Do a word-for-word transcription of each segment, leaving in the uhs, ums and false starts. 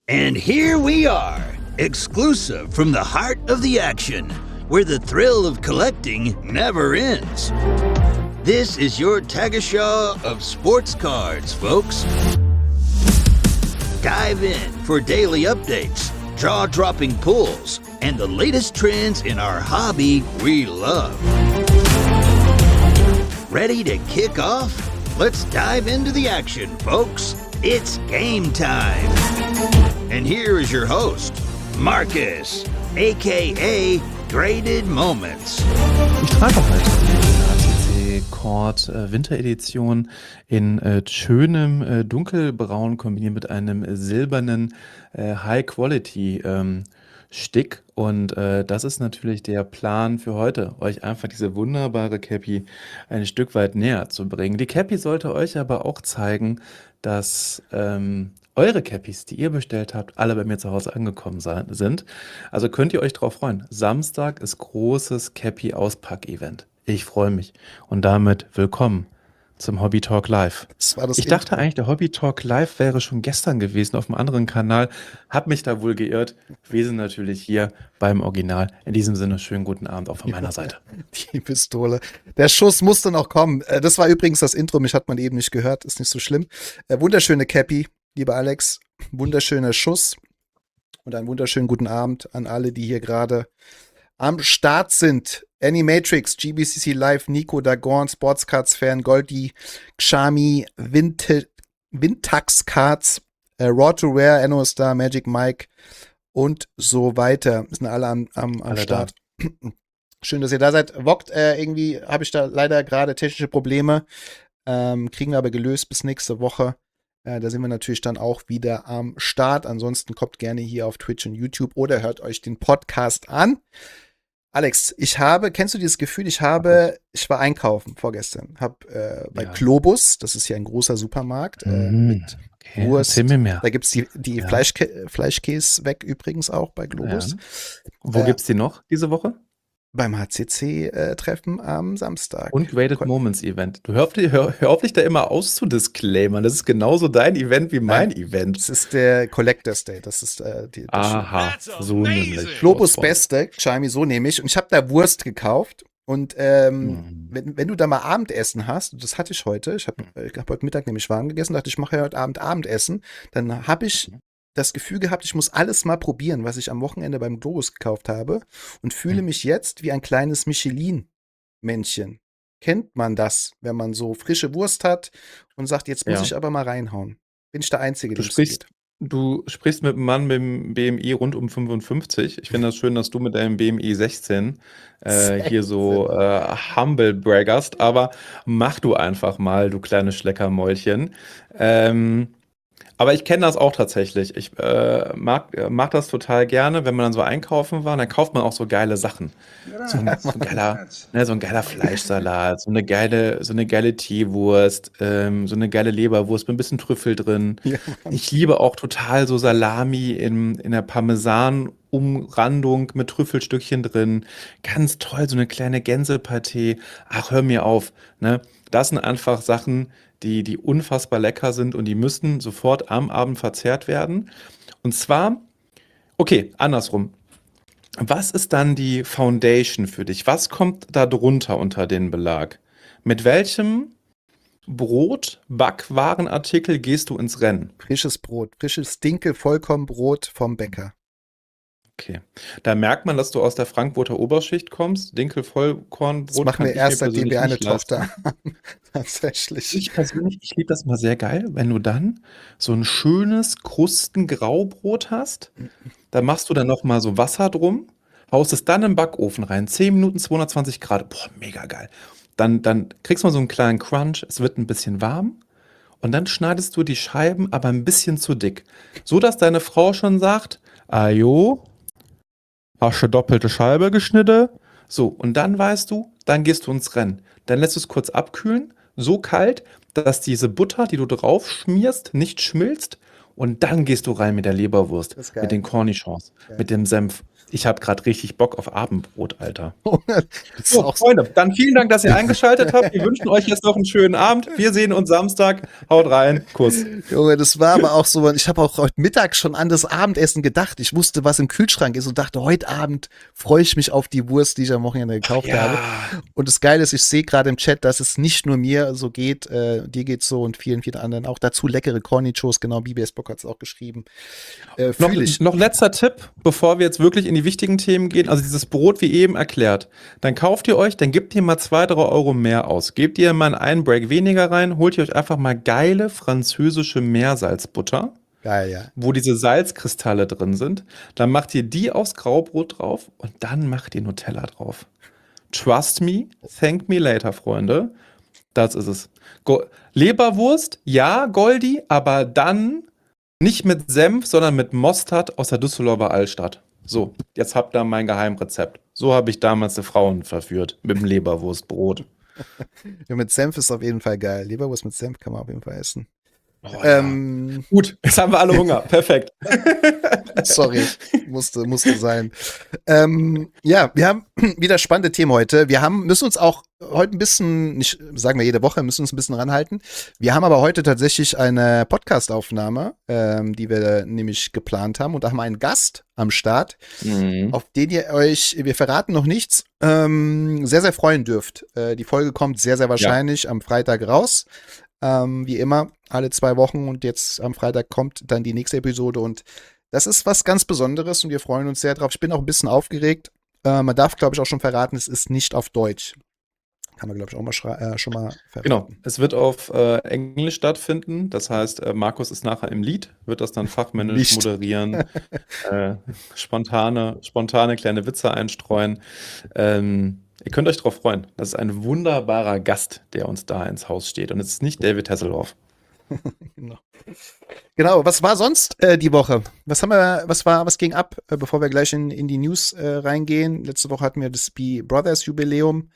And here we are, exclusive from the heart of the action, where the thrill of collecting never ends. This is your Tagesschau of sports cards, folks. Dive in for daily updates, jaw-dropping pulls, and the latest trends in our hobby we love. Ready to kick off? Let's dive into the action, folks. It's game time. And here is your host, Marcus, aka Graded Moments. Ich trage heute die A C C Cord äh, Winteredition in äh, schönem äh, dunkelbraun kombiniert mit einem äh, silbernen äh, High-Quality ähm, Stick. Und äh, das ist natürlich der Plan für heute, euch einfach diese wunderbare Cappy ein Stück weit näher zu bringen. Die Cappy sollte euch aber auch zeigen, dass ähm, eure Cappies, die ihr bestellt habt, alle bei mir zu Hause angekommen sein, sind. Also könnt ihr euch drauf freuen. Samstag ist großes Cappy-Auspack-Event. Ich freue mich. Und damit willkommen zum Hobby Talk Live. Das war das Ich dachte eigentlich, der Hobby Talk Live wäre schon gestern gewesen auf einem anderen Kanal. Hab mich da wohl geirrt. Wir sind natürlich hier beim Original. In diesem Sinne, schönen guten Abend auch von meiner Seite. Die Pistole. Der Schuss musste noch kommen. Äh, Das war übrigens das Intro. Mich hat man eben nicht gehört. Ist nicht so schlimm. Äh, Wunderschöne Cappy, lieber Alex. Wunderschöner Schuss. Und einen wunderschönen guten Abend an alle, die hier gerade am Start sind. Animatrix, G B C C Live, Nico, Dagon, Sportscards-Fan, Goldi, Xami, Vintage, Vintax Cards, äh, Raw to Rare, Enno ist da, Magic Mike und so weiter. Sind alle am, am, am Alle Start. Schön, dass ihr da seid. Wokt, äh, irgendwie habe ich da leider gerade technische Probleme. Ähm, kriegen wir aber gelöst bis nächste Woche. Äh, da sind wir natürlich dann auch wieder am Start. Ansonsten kommt gerne hier auf Twitch und YouTube oder hört euch den Podcast an. Alex, ich habe, kennst du dieses Gefühl, ich habe, ich war einkaufen vorgestern, habe äh, bei Ja. Globus, das ist ja ein großer Supermarkt, äh, Mhm. mit Okay, Wurst. erzähl mir mehr. Da gibt es die, die Ja. Fleischkä Fleischkäse weg übrigens auch bei Globus. Ja. Wo Äh, gibt's die noch diese Woche? Beim H C C-Treffen am Samstag. Und Graded Kon- Moments Event. Du hör auf, die- hör, hör auf dich da immer auszudisclaimern. Das ist genauso dein Event wie mein Nein, Event. Das ist der Collector's Day, das ist äh, die, das Aha, so nämlich. Globus Ausbauen. Beste, Xiaomi, so nehme ich. Und ich habe da Wurst gekauft. Und ähm, Mhm. wenn, wenn du da mal Abendessen hast, und das hatte ich heute, ich habe Mhm. ich hab heute Mittag nämlich warm gegessen, dachte ich, mache ja heute Abend Abendessen, dann habe ich Mhm. das Gefühl gehabt, ich muss alles mal probieren, was ich am Wochenende beim Globus gekauft habe und fühle Mhm. mich jetzt wie ein kleines Michelin-Männchen. Kennt man das, wenn man so frische Wurst hat und sagt, jetzt muss Ja. ich aber mal reinhauen? Bin ich der Einzige, Du dem es sprichst, geht? du sprichst mit einem Mann mit dem B M I rund um fünfundfünfzig. Ich finde das schön, dass du mit deinem B M I sechzehn äh, hier so sechzehn. äh, humble braggerst, aber mach du einfach mal, du kleines Schleckermäulchen. Ähm, aber ich kenne das auch tatsächlich. Ich äh, mag, äh, mag das total gerne, wenn man dann so einkaufen war, dann kauft man auch so geile Sachen. So ein, so ein geiler, ne, so ein geiler Fleischsalat, so eine geile, so eine geile Teewurst, ähm, so eine geile Leberwurst mit ein bisschen Trüffel drin. Ja, Mann. Ich liebe auch total so Salami in, in der Parmesan-Umrandung mit Trüffelstückchen drin. Ganz toll, so eine kleine Gänsepaté. Ach, hör mir auf. Ne? Das sind einfach Sachen, die, die unfassbar lecker sind und die müssten sofort am Abend verzehrt werden. Und zwar, okay, andersrum. Was ist dann die Foundation für dich? Was kommt da drunter unter den Belag? Mit welchem Brot, Backwarenartikel gehst du ins Rennen? Frisches Brot, frisches Dinkel-Vollkornbrot vom Bäcker. Okay. Da merkt man, dass du aus der Frankfurter Oberschicht kommst. Das Dinkel-Vollkornbrot machen kann wir ich mir erst, seitdem persönlich wir eine nicht leisten. Tochter haben. Tatsächlich. Ich persönlich, ich liebe das mal sehr geil, wenn du dann so ein schönes Krustengraubrot hast. Da machst du dann noch mal so Wasser drum, haust es dann im Backofen rein, zehn Minuten, zweihundertzwanzig Grad. Boah, mega geil. Dann, dann kriegst du mal so einen kleinen Crunch, es wird ein bisschen warm und dann schneidest du die Scheiben aber ein bisschen zu dick. So, dass deine Frau schon sagt, ajo, hast du doppelte Scheibe geschnitten? So, und dann weißt du, dann gehst du ins Rennen. Dann lässt du es kurz abkühlen, so kalt, dass diese Butter, die du drauf schmierst, nicht schmilzt. Und dann gehst du rein mit der Leberwurst, Das ist geil. mit den Cornichons, Geil. mit dem Senf. Ich habe gerade richtig Bock auf Abendbrot, Alter. Das ist So, auch Freunde, dann vielen Dank, dass ihr eingeschaltet habt. Wir wünschen euch jetzt noch einen schönen Abend. Wir sehen uns Samstag. Haut rein. Kuss. Junge, das war aber auch so, ich habe auch heute Mittag schon an das Abendessen gedacht. Ich wusste, was im Kühlschrank ist und dachte, heute Abend freue ich mich auf die Wurst, die ich am Wochenende gekauft Ja. habe. Und das Geile ist, ich sehe gerade im Chat, dass es nicht nur mir so geht, äh, dir geht's so und vielen, vielen anderen auch. Dazu leckere Cornichos, genau, B B S Bock hat es auch geschrieben. Äh, Noch, fühl ich. noch letzter Tipp, bevor wir jetzt wirklich in die wichtigen Themen gehen. Also dieses Brot, wie eben erklärt. Dann kauft ihr euch, dann gebt ihr mal zwei, drei Euro mehr aus. Gebt ihr mal einen Break weniger rein, holt ihr euch einfach mal geile französische Meersalzbutter, Geil, ja. wo diese Salzkristalle drin sind. Dann macht ihr die aufs Graubrot drauf und dann macht ihr Nutella drauf. Trust me, thank me later, Freunde. Das ist es. Go Leberwurst, ja, Goldi, aber dann nicht mit Senf, sondern mit Mostard aus der Düsseldorfer Altstadt. So, jetzt habt ihr mein Geheimrezept. So habe ich damals die Frauen verführt mit dem Leberwurstbrot. Ja, mit Senf ist auf jeden Fall geil. Leberwurst mit Senf kann man auf jeden Fall essen. Oh, ja. ähm, Gut, jetzt haben wir alle Hunger. Perfekt. Sorry, musste, musste sein. Ähm, ja, wir haben wieder spannende Themen heute. Wir haben, müssen uns auch heute ein bisschen, nicht sagen wir jede Woche, müssen uns ein bisschen ranhalten. Wir haben aber heute tatsächlich eine Podcast-Aufnahme, ähm, die wir nämlich geplant haben. Und da haben wir einen Gast am Start, Mhm. auf den ihr euch, wir verraten noch nichts, ähm, sehr, sehr freuen dürft. Äh, die Folge kommt sehr, sehr wahrscheinlich am Freitag raus. Ähm, wie immer, alle zwei Wochen und jetzt am Freitag kommt dann die nächste Episode und das ist was ganz Besonderes und wir freuen uns sehr drauf. Ich bin auch ein bisschen aufgeregt. Äh, man darf, glaube ich, auch schon verraten, es ist nicht auf Deutsch. Kann man, glaube ich, auch mal äh, schon mal verraten. Genau, es wird auf äh, Englisch stattfinden. Das heißt, äh, Markus ist nachher im Lied, wird das dann fachmännisch Nicht. moderieren, äh, spontane, spontane kleine Witze einstreuen. Ähm, ihr könnt euch darauf freuen. Das ist ein wunderbarer Gast, der uns da ins Haus steht. Und es ist nicht David Hasselhoff. Genau. Genau, was war sonst äh, die Woche? Was haben wir, was war, was ging ab, äh, bevor wir gleich in, in die News äh, reingehen? Letzte Woche hatten wir das B Brothers Jubiläum.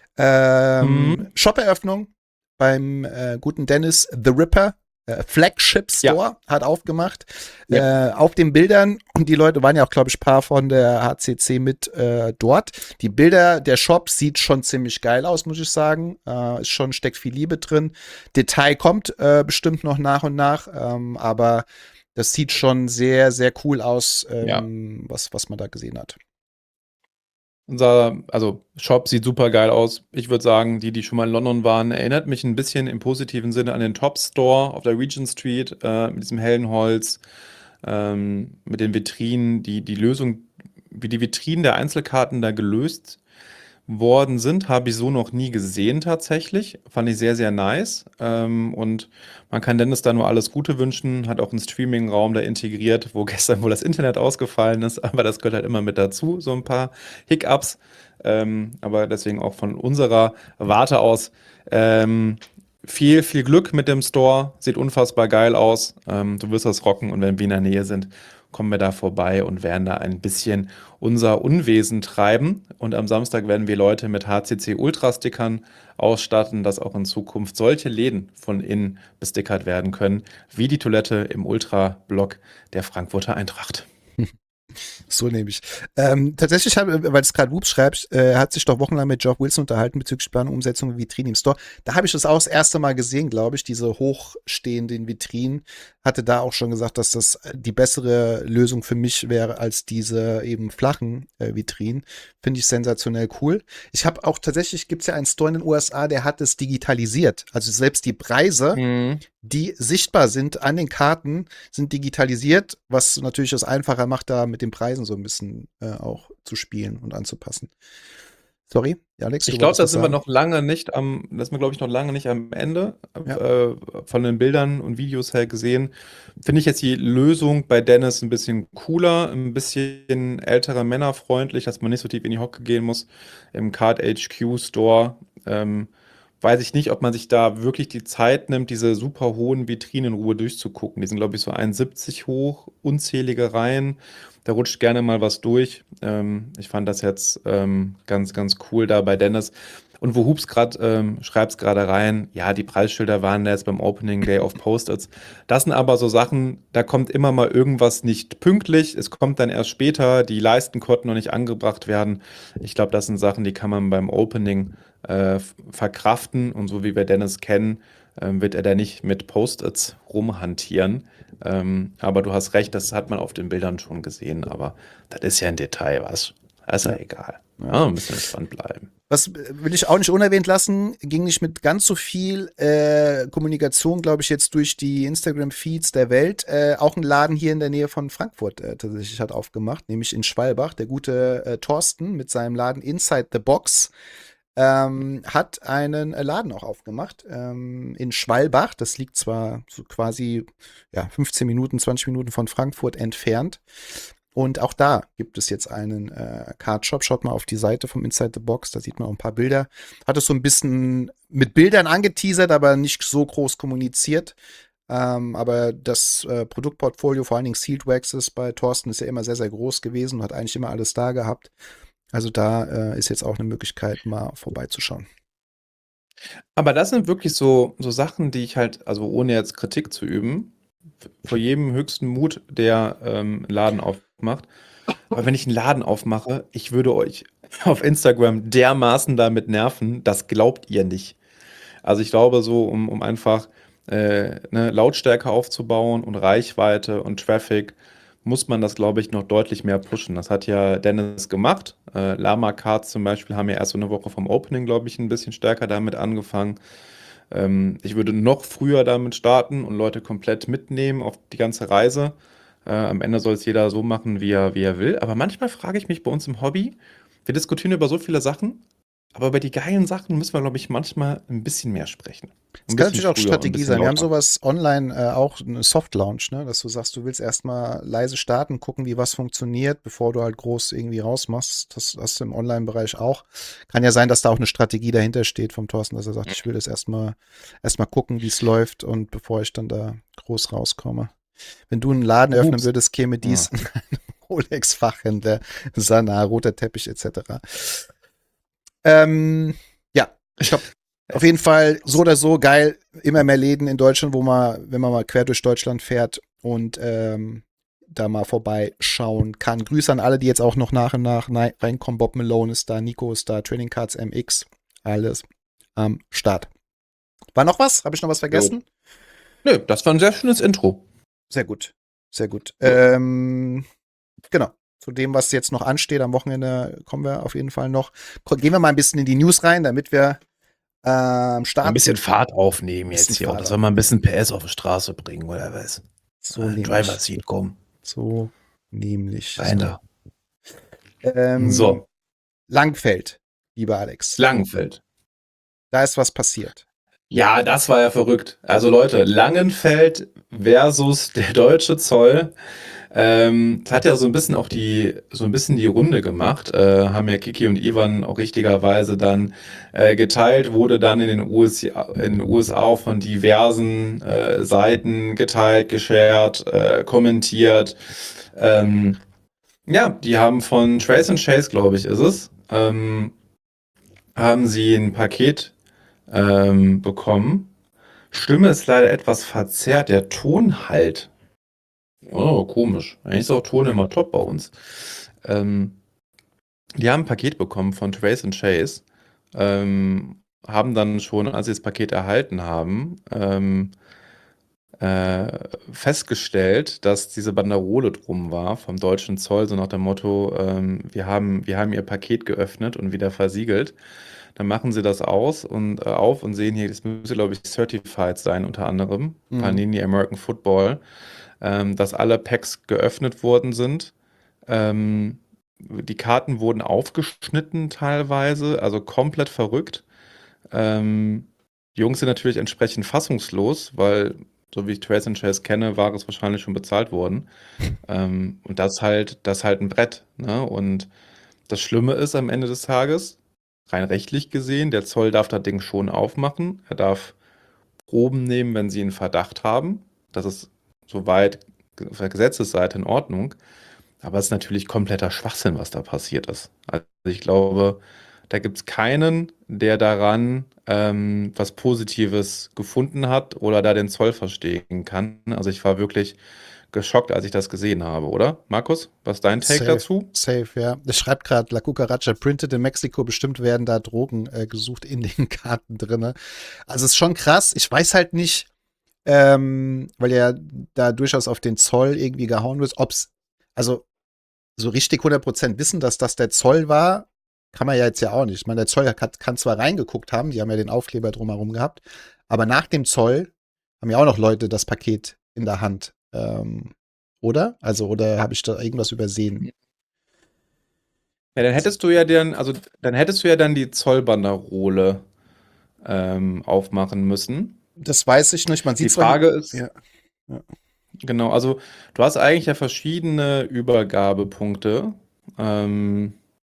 Ähm, Mhm. Shop-Eröffnung beim äh, guten Dennis The Ripper. Äh, Flagship Store hat aufgemacht. Äh, auf den Bildern, und die Leute waren ja auch, glaube ich, ein paar von der H C C mit äh, dort. Die Bilder, der Shop sieht schon ziemlich geil aus, muss ich sagen. Äh, ist schon, steckt viel Liebe drin. Detail kommt äh, bestimmt noch nach und nach, ähm, aber das sieht schon sehr, sehr cool aus, ähm, was, was man da gesehen hat. Unser, also Shop sieht super geil aus. Ich würde sagen, die, die schon mal in London waren, erinnert mich ein bisschen im positiven Sinne an den Top Store auf der Regent Street, äh, mit diesem hellen Holz, ähm, mit den Vitrinen, die, die Lösung, wie die Vitrinen der Einzelkarten da gelöst worden sind, habe ich so noch nie gesehen tatsächlich. Fand ich sehr, sehr nice. Ähm, und man kann Dennis da nur alles Gute wünschen, hat auch einen Streaming-Raum da integriert, wo gestern wohl das Internet ausgefallen ist, aber das gehört halt immer mit dazu, so ein paar Hiccups. Ähm, aber deswegen auch von unserer Warte aus ähm, viel, viel Glück mit dem Store. Sieht unfassbar geil aus. Ähm, du wirst das rocken und wenn wir in der Nähe sind, kommen wir da vorbei und werden da ein bisschen unser Unwesen treiben. Und am Samstag werden wir Leute mit H C C Ultra-Stickern ausstatten, dass auch in Zukunft solche Läden von innen bestickert werden können, wie die Toilette im Ultra-Block der Frankfurter Eintracht. So nehme ich. Ähm, tatsächlich, hab, weil es gerade Whoops schreibt, äh, hat sich doch wochenlang mit Geoff Wilson unterhalten bezüglich Planung, Umsetzung und Vitrinen im Store. Da habe ich das auch das erste Mal gesehen, glaube ich, diese hochstehenden Vitrinen. Hatte da auch schon gesagt, dass das die bessere Lösung für mich wäre als diese eben flachen äh, Vitrinen. Finde ich sensationell cool. Ich habe auch tatsächlich, gibt es ja einen Store in den U S A, der hat es digitalisiert. Also selbst die Preise, Mhm. die sichtbar sind an den Karten, sind digitalisiert, was natürlich es einfacher macht, da mit den Preisen so ein bisschen äh, auch zu spielen und anzupassen. Sorry, Alex, du Ich glaube, wolltest da was sind wir sagen? noch lange nicht am, das sind wir, glaube ich, noch lange nicht am Ende Ja. äh, von den Bildern und Videos her gesehen. Finde ich jetzt die Lösung bei Dennis ein bisschen cooler, ein bisschen älterer männerfreundlich, dass man nicht so tief in die Hocke gehen muss. Im Card H Q Store ähm, weiß ich nicht, ob man sich da wirklich die Zeit nimmt, diese super hohen Vitrinen in Ruhe durchzugucken. Die sind, glaube ich, so eins Komma siebzig hoch, unzählige Reihen. Da rutscht gerne mal was durch. Ähm, ich fand das jetzt ähm, ganz, ganz cool da bei Dennis. Und wo Hoops gerade, ähm, schreibt's gerade rein, ja, die Preisschilder waren da jetzt beim Opening Day auf Post-its. Das sind aber so Sachen, da kommt immer mal irgendwas nicht pünktlich, es kommt dann erst später, die Leisten konnten noch nicht angebracht werden. Ich glaube, das sind Sachen, die kann man beim Opening äh, f- verkraften und so wie wir Dennis kennen, ähm, wird er da nicht mit Post-its rumhantieren. Ähm, aber du hast recht, das hat man auf den Bildern schon gesehen, aber das ist ja ein Detail, was? Das ist ja Ja. egal. Ja. Ja, ein bisschen entspannt bleiben. Was äh, will ich auch nicht unerwähnt lassen, ging nicht mit ganz so viel äh, Kommunikation, glaube ich, jetzt durch die Instagram-Feeds der Welt. Äh, auch ein Laden hier in der Nähe von Frankfurt äh, tatsächlich hat aufgemacht, nämlich in Schwalbach. Der gute äh, Thorsten mit seinem Laden Inside the Box ähm, hat einen äh, Laden auch aufgemacht ähm, in Schwalbach. Das liegt zwar so quasi ja, fünfzehn Minuten, zwanzig Minuten von Frankfurt entfernt. Und auch da gibt es jetzt einen äh, Card-Shop. Schaut mal auf die Seite vom Inside the Box, da sieht man auch ein paar Bilder. Hat es so ein bisschen mit Bildern angeteasert, aber nicht so groß kommuniziert. Ähm, aber das äh, Produktportfolio, vor allen Dingen Sealed Waxes bei Thorsten, ist ja immer sehr, sehr groß gewesen und hat eigentlich immer alles da gehabt. Also da äh, ist jetzt auch eine Möglichkeit, mal vorbeizuschauen. Aber das sind wirklich so, so Sachen, die ich halt, also ohne jetzt Kritik zu üben, f- vor jedem höchsten Mut, der ähm, einen Laden aufmacht. Aber wenn ich einen Laden aufmache, ich würde euch auf Instagram dermaßen damit nerven, das glaubt ihr nicht. Also ich glaube so, um, um einfach äh, ne, Lautstärke aufzubauen und Reichweite und Traffic, muss man das, glaube ich, noch deutlich mehr pushen. Das hat ja Dennis gemacht. Äh, Lama Cards zum Beispiel haben ja erst so eine Woche vom Opening, glaube ich, ein bisschen stärker damit angefangen. Ähm, ich würde noch früher damit starten und Leute komplett mitnehmen auf die ganze Reise. Äh, am Ende soll es jeder so machen, wie er, wie er will. Aber manchmal frage ich mich bei uns im Hobby, wir diskutieren über so viele Sachen, aber über die geilen Sachen müssen wir, glaube ich, manchmal ein bisschen mehr sprechen. Es Ein kann bisschen natürlich auch früher und ein Strategie bisschen sein. Wir haben lauter. sowas online äh, auch, eine Soft Launch, ne? Dass du sagst, du willst erstmal leise starten, gucken, wie was funktioniert, bevor du halt groß irgendwie rausmachst. Das hast du im Online-Bereich auch. Kann ja sein, dass da auch eine Strategie dahinter steht vom Thorsten, dass er sagt, ich will das erstmal erstmal gucken, wie es läuft und bevor ich dann da groß rauskomme. Wenn du einen Laden öffnen Ups. würdest, käme dies in einem Rolex-Fachhändler, Sana, roter Teppich et cetera. Ähm, ja, ich glaube, auf jeden Fall so oder so geil. Immer mehr Läden in Deutschland, wo man, wenn man mal quer durch Deutschland fährt und ähm, da mal vorbeischauen kann. Grüße an alle, die jetzt auch noch nach und nach nei- reinkommen. Bob Malone ist da, Nico ist da, Trading Cards M X, alles am Start. War noch was? Habe ich noch was vergessen? Nö, das war ein sehr schönes Intro. Sehr gut, sehr gut. Ähm, genau. Zu dem, was jetzt noch ansteht, am Wochenende kommen wir auf jeden Fall noch. Ko- Gehen wir mal ein bisschen in die News rein, damit wir ähm, starten. Ein bisschen Fahrt aufnehmen Bisschen jetzt hier. Fahrt Auch, dass wir mal ein bisschen P S auf die Straße bringen, oder was? So Äh, nämlich. Driver Seat, komm. So nämlich. Rein So. da. Ähm, So, Langfeld, lieber Alex. Langenfeld. Da ist was passiert. Ja, das war ja verrückt. Also Leute, Langenfeld versus der deutsche Zoll. Ähm, das hat ja so ein bisschen auch die, so ein bisschen die Runde gemacht. Äh, haben ja Kiki und Ivan auch richtigerweise dann äh, geteilt, wurde dann in den U S A, in den U S A auch von diversen äh, Seiten geteilt, geshared, äh, kommentiert. Ähm, ja, die haben von Trace and Chase, glaube ich, ist es, ähm, haben sie ein Paket ähm, bekommen. Stimme ist leider etwas verzerrt. Der Ton halt. Oh, komisch. Eigentlich ist auch Ton immer top bei uns. Ähm, die haben ein Paket bekommen von Trace and Chase. Ähm, haben dann schon, als sie das Paket erhalten haben, ähm, äh, festgestellt, dass diese Banderole drum war vom deutschen Zoll, so nach dem Motto, ähm, wir haben, wir haben ihr Paket geöffnet und wieder versiegelt. Dann machen sie das aus und äh, auf und sehen hier, das müsste, glaube ich, Certified sein, unter anderem, Mhm. Panini American Football, ähm, dass alle Packs geöffnet worden sind. Ähm, die Karten wurden aufgeschnitten teilweise, also komplett verrückt. Ähm, die Jungs sind natürlich entsprechend fassungslos, weil, so wie ich Trace and Chase kenne, war es wahrscheinlich schon bezahlt worden. Ähm, und das halt, das halt ein Brett, ne? Und das Schlimme ist am Ende des Tages, rein rechtlich gesehen, der Zoll darf das Ding schon aufmachen. Er darf Proben nehmen, wenn sie einen Verdacht haben. Das ist soweit auf der Gesetzesseite in Ordnung. Aber es ist natürlich kompletter Schwachsinn, was da passiert ist. Also ich glaube, da gibt es keinen, der daran ähm, was Positives gefunden hat oder da den Zoll verstehen kann. Also ich war wirklich geschockt, als ich das gesehen habe, oder? Markus, was ist dein Take Safe, dazu? safe, ja. Das schreibt gerade La Cucaracha, printed in Mexiko, bestimmt werden da Drogen äh, gesucht in den Karten drinne. Also es ist schon krass. Ich weiß halt nicht, ähm, weil ja da durchaus auf den Zoll irgendwie gehauen wird, ob's, also so richtig hundert Prozent wissen, dass das der Zoll war, kann man ja jetzt ja auch nicht. Ich meine, der Zoll hat, kann zwar reingeguckt haben, die haben ja den Aufkleber drumherum gehabt, aber nach dem Zoll haben ja auch noch Leute das Paket in der Hand. Ähm, oder? Also, oder habe ich da irgendwas übersehen? Ja, dann hättest du ja dann, also dann hättest du ja dann die Zollbanderole ähm, aufmachen müssen. Das weiß ich nicht. Man Die sieht zwar hier. Frage ist, Ja, ja. genau, also du hast eigentlich ja verschiedene Übergabepunkte. Ähm,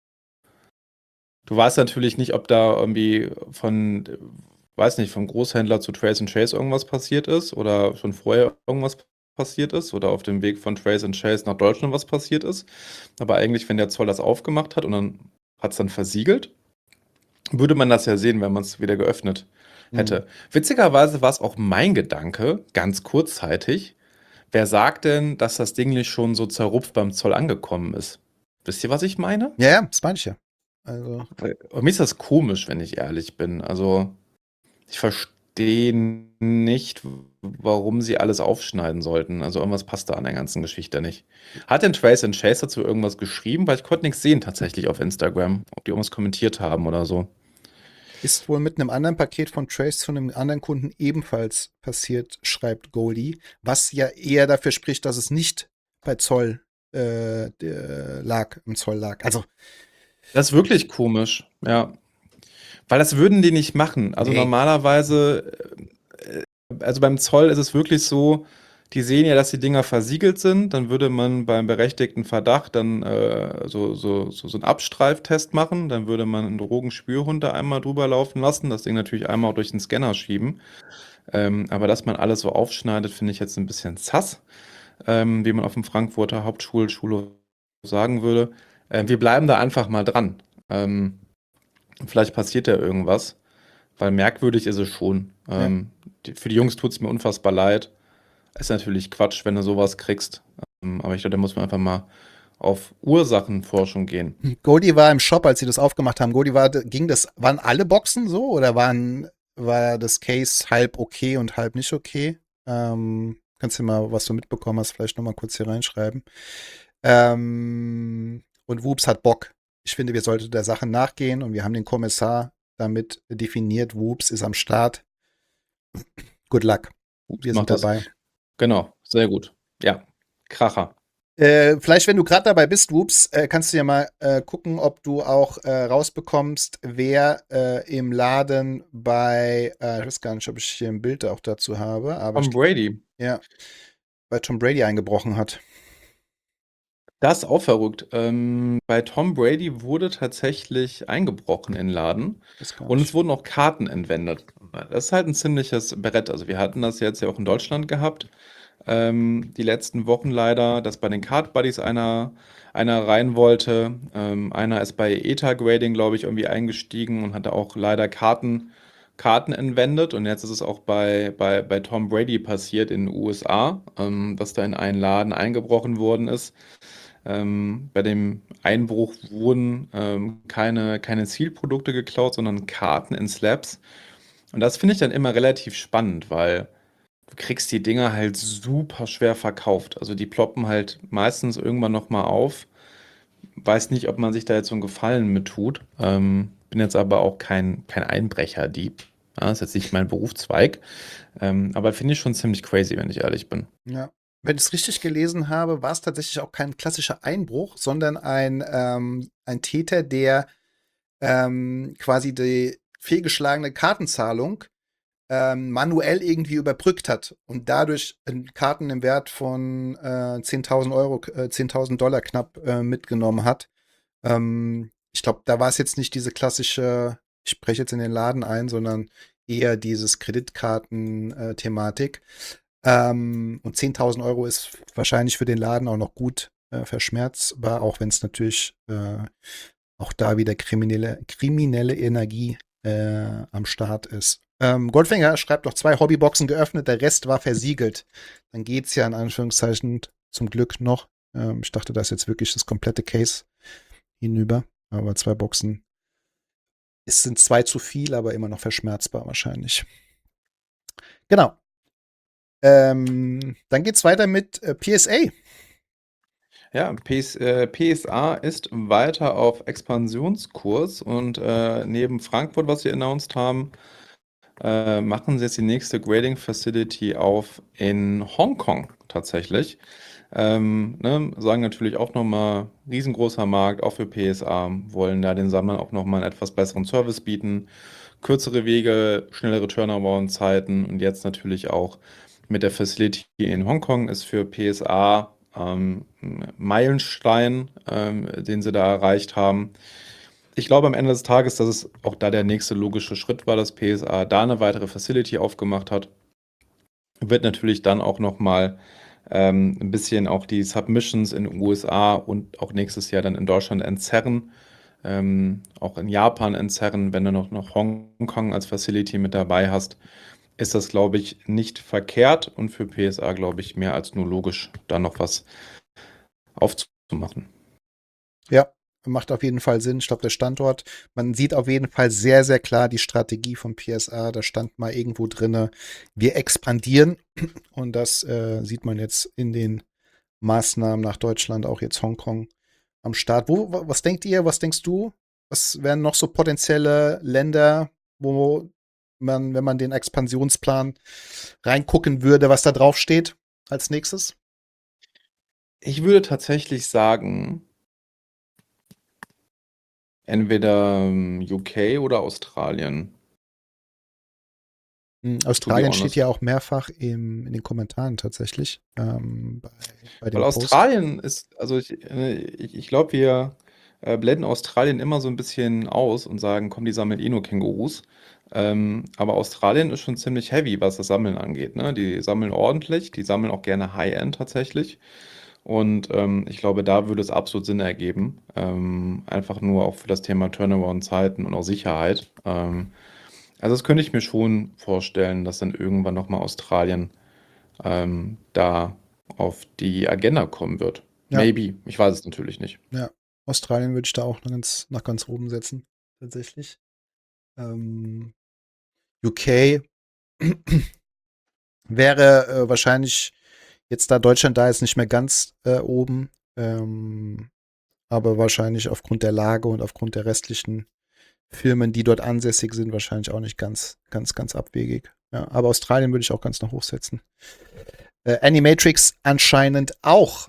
du weißt natürlich nicht, ob da irgendwie von, äh, weiß nicht, vom Großhändler zu Trace and Chase irgendwas passiert ist oder schon vorher irgendwas passiert ist oder auf dem Weg von Trace and Chase nach Deutschland was passiert ist. Aber eigentlich, wenn der Zoll das aufgemacht hat und dann hat es dann versiegelt, würde man das ja sehen, wenn man es wieder geöffnet hätte. Hm. Witzigerweise war es auch mein Gedanke, ganz kurzzeitig, wer sagt denn, dass das Ding nicht schon so zerrupft beim Zoll angekommen ist? Wisst ihr, was ich meine? Ja, ja, das meine ich ja. Also, Weil, mir ist das komisch, wenn ich ehrlich bin. Also, ich verstehe nicht, warum sie alles aufschneiden sollten. Also, irgendwas passt da an der ganzen Geschichte nicht. Hat denn Trace and Chase dazu irgendwas geschrieben? Weil ich konnte nichts sehen tatsächlich auf Instagram, ob die irgendwas kommentiert haben oder so. ist wohl mit einem anderen Paket von Trace zu einem anderen Kunden ebenfalls passiert, schreibt Goldie, was ja eher dafür spricht, dass es nicht bei Zoll äh, der lag, im Zoll lag. Also, Das ist wirklich komisch, ja. Weil das würden die nicht machen. Also nee. normalerweise, äh, also beim Zoll ist es wirklich so, die sehen ja, dass die Dinger versiegelt sind, dann würde man beim berechtigten Verdacht dann äh, so, so, so, so einen Abstreiftest machen, dann würde man einen Drogenspürhund da einmal drüber laufen lassen, das Ding natürlich einmal auch durch den Scanner schieben. Ähm, aber dass man alles so aufschneidet, finde ich jetzt ein bisschen sass, ähm, wie man auf dem Frankfurter Hauptschulschule sagen würde. Äh, wir bleiben da einfach mal dran. Ähm, Vielleicht passiert ja irgendwas, weil merkwürdig ist es schon. Ja. Ähm, die, für die Jungs tut es mir unfassbar leid. Ist natürlich Quatsch, wenn du sowas kriegst. Ähm, aber ich glaube, da muss man einfach mal auf Ursachenforschung gehen. Goldie war im Shop, als sie das aufgemacht haben. Goldie war, ging das, waren alle Boxen so oder waren, war das Case halb okay und halb nicht okay? Ähm, kannst du mal, was du mitbekommen hast, vielleicht nochmal kurz hier reinschreiben. Ähm, und Whoops hat Bock. Ich finde, wir sollten der Sache nachgehen und wir haben den Kommissar damit definiert. Whoops ist am Start. Good luck. Wir sind Macht das. dabei. Genau, sehr gut. Ja, Kracher. Äh, vielleicht, wenn du gerade dabei bist, Whoops, äh, kannst du ja mal äh, gucken, ob du auch äh, rausbekommst, wer äh, im Laden bei, äh, ich weiß gar nicht, ob ich hier ein Bild auch dazu habe, aber Tom ich, Brady. ja, bei Tom Brady eingebrochen hat. Das ist auch verrückt. Ähm, bei Tom Brady wurde tatsächlich eingebrochen in den Laden Das gar und es nicht. wurden auch Karten entwendet. Das ist halt ein ziemliches Brett. Also wir hatten das jetzt ja auch in Deutschland gehabt, ähm, die letzten Wochen leider, dass bei den Card Buddies einer, einer rein wollte. Ähm, einer ist bei ETA Grading, glaube ich, irgendwie eingestiegen und hatte auch leider Karten, Karten entwendet. Und jetzt ist es auch bei, bei, bei Tom Brady passiert in den U S A, ähm, dass da in einen Laden eingebrochen worden ist. Ähm, bei dem Einbruch wurden ähm, keine, keine Zielprodukte geklaut, sondern Karten in Slabs. Und das finde ich dann immer relativ spannend, weil du kriegst die Dinger halt super schwer verkauft. Also die ploppen halt meistens irgendwann nochmal auf. Weiß nicht, ob man sich da jetzt so einen Gefallen mit tut. Ähm, bin jetzt aber auch kein, kein Einbrecherdieb. Ja, ist jetzt nicht mein Berufszweig. Ähm, aber finde ich schon ziemlich crazy, wenn ich ehrlich bin. Ja. Wenn ich es richtig gelesen habe, war es tatsächlich auch kein klassischer Einbruch, sondern ein, ähm, ein Täter, der ähm, quasi die fehlgeschlagene Kartenzahlung ähm, manuell irgendwie überbrückt hat und dadurch äh, Karten im Wert von äh, zehntausend Euro, äh, zehntausend Dollar knapp äh, mitgenommen hat. Ähm, ich glaube, da war es jetzt nicht diese klassische, ich breche jetzt in den Laden ein, sondern eher dieses Kreditkarten-Thematik. Ähm, und zehntausend Euro ist wahrscheinlich für den Laden auch noch gut äh, verschmerzbar, auch wenn es natürlich äh, auch da wieder kriminelle, kriminelle Energie äh, am Start ist. Ähm, Goldfinger schreibt noch zwei Hobbyboxen geöffnet, der Rest war versiegelt. Dann geht's ja in Anführungszeichen zum Glück noch. Ähm, ich dachte, da ist jetzt wirklich das komplette Case hinüber. Aber zwei Boxen, es sind zwei zu viel, aber immer noch verschmerzbar wahrscheinlich. Genau. Ähm, dann geht's weiter mit äh, P S A. Ja, P S, äh, P S A ist weiter auf Expansionskurs und äh, neben Frankfurt, was sie announced haben, äh, machen sie jetzt die nächste Grading Facility auf in Hongkong tatsächlich. Ähm, ne, sagen natürlich auch nochmal, riesengroßer Markt, auch für P S A, wollen da den Sammlern auch nochmal einen etwas besseren Service bieten, kürzere Wege, schnellere Turnaround-Zeiten und jetzt natürlich auch mit der Facility in Hongkong ist für P S A ähm, ein Meilenstein, ähm, den sie da erreicht haben. Ich glaube am Ende des Tages, dass es auch da der nächste logische Schritt war, dass P S A da eine weitere Facility aufgemacht hat. Wird natürlich dann auch nochmal ähm, ein bisschen auch die Submissions in den U S A und auch nächstes Jahr dann in Deutschland entzerren. Ähm, auch in Japan entzerren, wenn du noch, noch Hongkong als Facility mit dabei hast, ist das, glaube ich, nicht verkehrt und für P S A, glaube ich, mehr als nur logisch, da noch was aufzumachen. Ja, macht auf jeden Fall Sinn. Ich glaube, der Standort, man sieht auf jeden Fall sehr, sehr klar die Strategie von P S A. Da stand mal irgendwo drinne, wir expandieren. Und das äh, sieht man jetzt in den Maßnahmen nach Deutschland, auch jetzt Hongkong am Start. Wo, wa- was denkt ihr, was denkst du? Was wären noch so potenzielle Länder, wo man, wenn man den Expansionsplan reingucken würde, was da drauf steht als nächstes? Ich würde tatsächlich sagen, entweder ähm, U K oder Australien, Hm, to be Australien steht honest. ja auch mehrfach im, in den Kommentaren tatsächlich ähm, bei, bei Weil dem Post. Australien ist, also ich, äh, ich, ich glaube, wir äh, blenden Australien immer so ein bisschen aus und sagen, komm, die sammeln eh nur Kängurus. Ähm, aber Australien ist schon ziemlich heavy, was das Sammeln angeht, ne? Die sammeln ordentlich, die sammeln auch gerne High-End tatsächlich. Und ähm, ich glaube, da würde es absolut Sinn ergeben. Ähm, einfach nur auch für das Thema Turnaround-Zeiten und auch Sicherheit. Ähm, also das könnte ich mir schon vorstellen, dass dann irgendwann nochmal Australien ähm, da auf die Agenda kommen wird. Ja, Maybe. Ich weiß es natürlich nicht. ja. Australien würde ich da auch noch ganz, nach ganz oben setzen, tatsächlich. Ähm, U K wäre äh, wahrscheinlich jetzt, da Deutschland da ist, nicht mehr ganz äh, oben, ähm, aber wahrscheinlich aufgrund der Lage und aufgrund der restlichen Firmen, die dort ansässig sind, wahrscheinlich auch nicht ganz, ganz, ganz abwegig. Ja, aber Australien würde ich auch ganz nach hoch setzen. Äh, Animatrix anscheinend auch.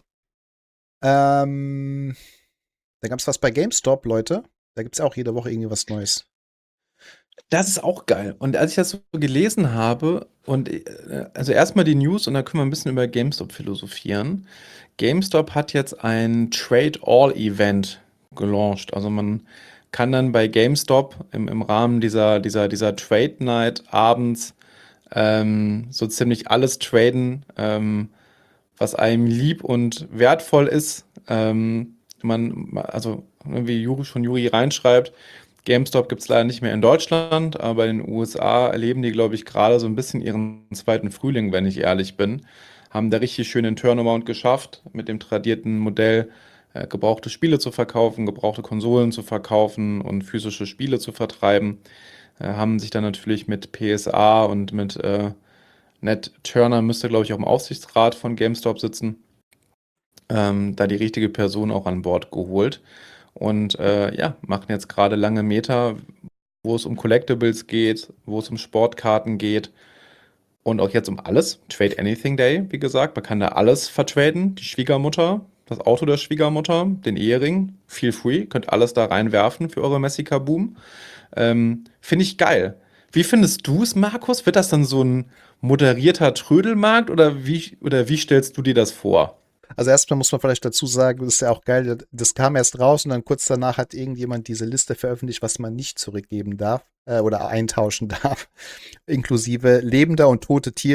Ähm, da gab es was bei GameStop, Leute. Da gibt es auch jede Woche irgendwie was Neues. Das ist auch geil. Und als ich das so gelesen habe, und äh, also erstmal die News und dann können wir ein bisschen über GameStop philosophieren. GameStop hat jetzt ein Trade-All-Event gelauncht. Also man kann dann bei GameStop im, im Rahmen dieser, dieser, dieser Trade Night abends ähm, so ziemlich alles traden, ähm, was einem lieb und wertvoll ist. Ähm, man, also wie Juri, schon Juri reinschreibt, GameStop gibt es leider nicht mehr in Deutschland, aber in den U S A erleben die, glaube ich, gerade so ein bisschen ihren zweiten Frühling, wenn ich ehrlich bin. Haben da richtig schön den Turnaround geschafft mit dem tradierten Modell, äh, gebrauchte Spiele zu verkaufen, gebrauchte Konsolen zu verkaufen und physische Spiele zu vertreiben. Äh, haben sich dann natürlich mit P S A und mit äh, Ned Turner müsste, glaube ich, auch im Aufsichtsrat von GameStop sitzen, ähm, da die richtige Person auch an Bord geholt. Und äh, ja, machen jetzt gerade lange Meter, wo es um Collectibles geht, wo es um Sportkarten geht und auch jetzt um alles. Trade Anything Day, wie gesagt. Man kann da alles vertraden. Die Schwiegermutter, das Auto der Schwiegermutter, den Ehering, feel free. Könnt alles da reinwerfen für eure Messika-Boom. Ähm, Finde ich geil. Wie findest du es, Markus? Wird das dann so ein moderierter Trödelmarkt oder wie, oder wie stellst du dir das vor? Also erstmal muss man vielleicht dazu sagen, das ist ja auch geil, das kam erst raus und dann kurz danach hat irgendjemand diese Liste veröffentlicht, was man nicht zurückgeben darf äh, oder eintauschen darf, inklusive lebender und tote Tiere.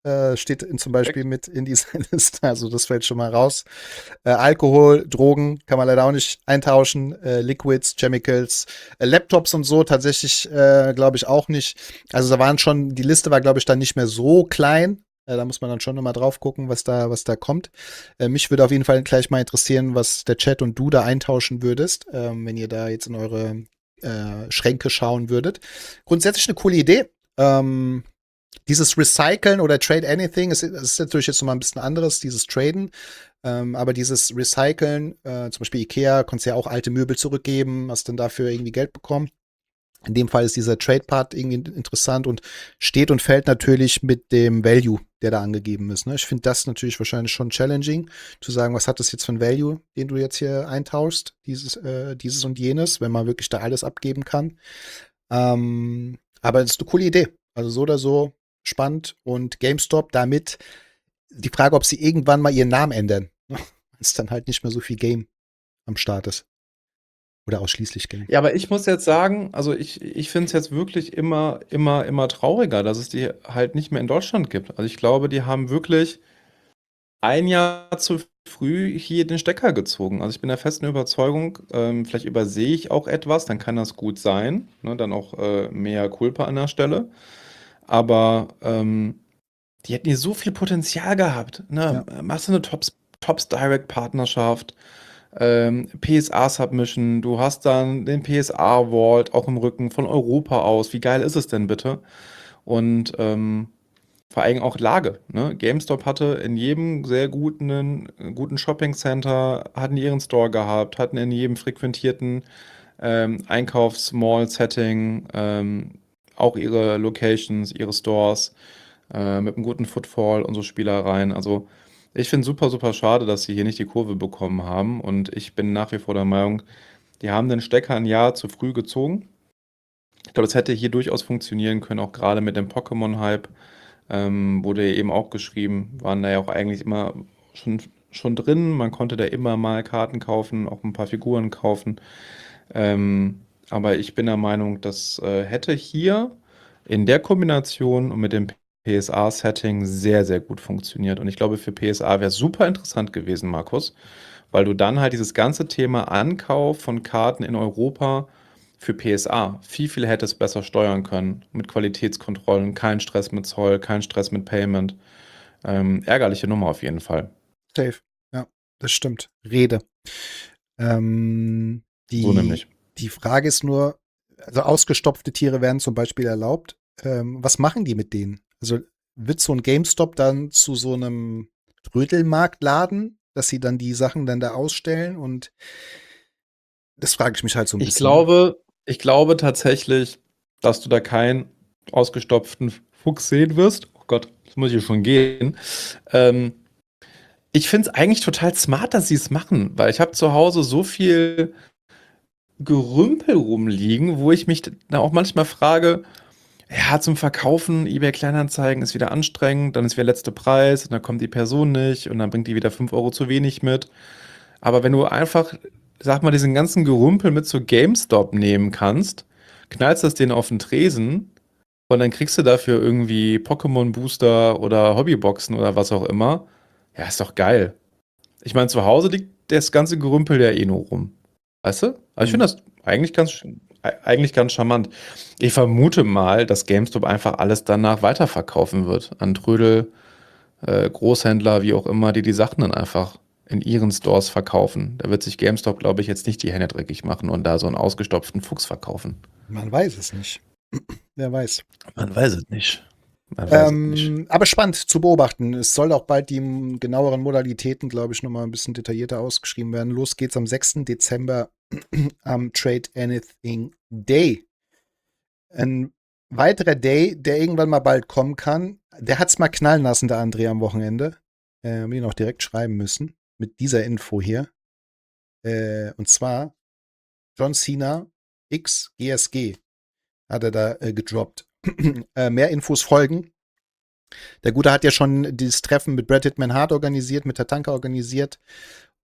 Äh, steht in, zum Beispiel mit in dieser Liste, also das fällt schon mal raus. Äh, Alkohol, Drogen kann man leider auch nicht eintauschen. Äh, Liquids, Chemicals, äh, Laptops und so tatsächlich, äh, glaube ich, auch nicht. Also da waren schon, die Liste war, glaube ich, dann nicht mehr so klein. Äh, da muss man dann schon nochmal drauf gucken, was da, was da kommt. Äh, mich würde auf jeden Fall gleich mal interessieren, was der Chat und du da eintauschen würdest, ähm, wenn ihr da jetzt in eure äh, Schränke schauen würdet. Grundsätzlich eine coole Idee. Ähm, dieses Recyceln oder Trade Anything ist, ist natürlich jetzt nochmal ein bisschen anderes, dieses Traden. Ähm, aber dieses Recyceln, äh, zum Beispiel Ikea, konntest ja auch alte Möbel zurückgeben, hast dann dafür irgendwie Geld bekommen. In dem Fall ist dieser Trade-Part irgendwie interessant und steht und fällt natürlich mit dem Value, der da angegeben ist. Ne? Ich finde das natürlich wahrscheinlich schon challenging, zu sagen, was hat das jetzt für ein Value, den du jetzt hier eintauschst, dieses, äh, dieses und jenes, wenn man wirklich da alles abgeben kann. Ähm, aber das ist eine coole Idee. Also so oder so spannend und GameStop damit die Frage, ob sie irgendwann mal ihren Namen ändern. Ist dann halt nicht mehr so viel Game am Start ist. Oder ausschließlich Game. Ja, aber ich muss jetzt sagen, also ich, ich finde es jetzt wirklich immer, immer, immer trauriger, dass es die halt nicht mehr in Deutschland gibt. Also ich glaube, die haben wirklich ein Jahr zu früh hier den Stecker gezogen. Also ich bin der festen Überzeugung, ähm, vielleicht übersehe ich auch etwas, dann kann das gut sein. Ne, dann auch äh, mehr Culpa an der Stelle. Aber ähm, die hätten hier so viel Potenzial gehabt. Ne? Ja. Machst du eine Tops, Tops Direct Partnerschaft, ähm, P S A-Submission, du hast dann den P S A-Vault auch im Rücken von Europa aus. Wie geil ist es denn bitte? Und ähm, vor allem auch Lage. Ne? GameStop hatte in jedem sehr guten, guten Shopping-Center, hatten die ihren Store gehabt, hatten in jedem frequentierten ähm, Einkaufs-Mall-Setting ähm, auch ihre Locations, ihre Stores äh, mit einem guten Footfall und so Spielereien. Also ich finde super, super schade, dass sie hier nicht die Kurve bekommen haben. Und ich bin nach wie vor der Meinung, die haben den Stecker ein Jahr zu früh gezogen. Ich glaube, das hätte hier durchaus funktionieren können, auch gerade mit dem Pokémon-Hype. Ähm, wurde ja eben auch geschrieben, waren da ja auch eigentlich immer schon, schon drin. Man konnte da immer mal Karten kaufen, auch ein paar Figuren kaufen. Ähm, aber ich bin der Meinung, das äh, hätte hier in der Kombination und mit dem P S A-Setting sehr, sehr gut funktioniert. Und ich glaube, für P S A wäre es super interessant gewesen, Markus, weil du dann halt dieses ganze Thema Ankauf von Karten in Europa für P S A viel, viel hättest besser steuern können. Mit Qualitätskontrollen, kein Stress mit Zoll, kein Stress mit Payment. Ähm, ärgerliche Nummer auf jeden Fall. Safe. Ja, das stimmt. Rede. Ähm, die, So nämlich. Die Frage ist nur, also ausgestopfte Tiere werden zum Beispiel erlaubt. Ähm, was machen die mit denen? Also wird so ein GameStop dann zu so einem Trödelmarktladen, dass sie dann die Sachen dann da ausstellen? Und das frage ich mich halt so ein Ich bisschen. glaube, ich glaube tatsächlich, dass du da keinen ausgestopften Fuchs sehen wirst. Oh Gott, das muss ich schon gehen. Ähm, ich finde es eigentlich total smart, dass sie es machen, weil ich habe zu Hause so viel Gerümpel rumliegen, wo ich mich da auch manchmal frage, ja, zum Verkaufen, eBay Kleinanzeigen ist wieder anstrengend, dann ist wieder letzter Preis und dann kommt die Person nicht und dann bringt die wieder fünf Euro zu wenig mit. Aber wenn du einfach, sag mal, diesen ganzen Gerümpel mit zu GameStop nehmen kannst, knallst das denen auf den Tresen und dann kriegst du dafür irgendwie Pokémon-Booster oder Hobbyboxen oder was auch immer. Ja, ist doch geil. Ich meine, zu Hause liegt das ganze Gerümpel ja eh nur rum. Weißt du? Also ich Mhm. finde das eigentlich ganz, eigentlich ganz charmant. Ich vermute mal, dass GameStop einfach alles danach weiterverkaufen wird an Trödel, äh, Großhändler, wie auch immer, die die Sachen dann einfach in ihren Stores verkaufen. Da wird sich GameStop, glaube ich, jetzt nicht die Hände dreckig machen und da so einen ausgestopften Fuchs verkaufen. Man weiß es nicht. Wer weiß. Man weiß es nicht. Man weiß es nicht. Ähm, aber spannend zu beobachten. Es soll auch bald die m, genaueren Modalitäten, glaube ich, nochmal ein bisschen detaillierter ausgeschrieben werden. Los geht's am sechsten Dezember am Trade Anything Day. Ein weiterer Day, der irgendwann mal bald kommen kann. Der hat's mal knallen lassen, der André, am Wochenende. Äh, haben ihn auch direkt schreiben müssen. Mit dieser Info hier. Äh, und zwar John Cena X G S G hat er da äh, gedroppt. äh, mehr Infos folgen. Der Gute hat ja schon dieses Treffen mit Bret Hitman Hart organisiert, mit Tatanka organisiert.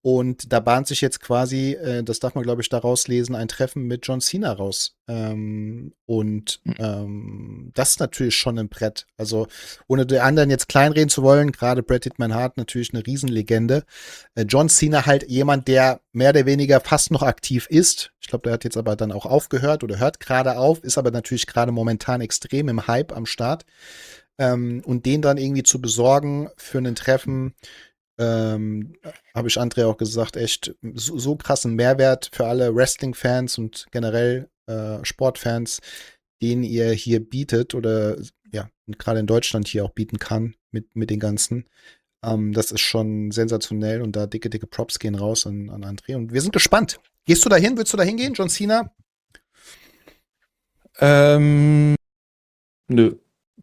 Und da bahnt sich jetzt quasi, äh, das darf man, glaube ich, daraus lesen, ein Treffen mit John Cena raus. Ähm, und ähm, das ist natürlich schon ein Brett. Also, ohne die anderen jetzt kleinreden zu wollen, gerade Bret Hitman Hart natürlich eine Riesenlegende. Äh, John Cena halt jemand, der mehr oder weniger fast noch aktiv ist. Ich glaube, der hat jetzt aber dann auch aufgehört oder hört gerade auf, ist aber natürlich gerade momentan extrem im Hype am Start. Ähm, und den dann irgendwie zu besorgen für ein Treffen, ähm, habe ich André auch gesagt, echt so, so krassen Mehrwert für alle Wrestling-Fans und generell äh, Sportfans, den ihr hier bietet oder ja, gerade in Deutschland hier auch bieten kann mit, mit den ganzen. Ähm, das ist schon sensationell und da dicke, dicke Props gehen raus an, an André. Und wir sind gespannt. Gehst du da hin? Würdest du da hingehen, John Cena? Ähm, nö.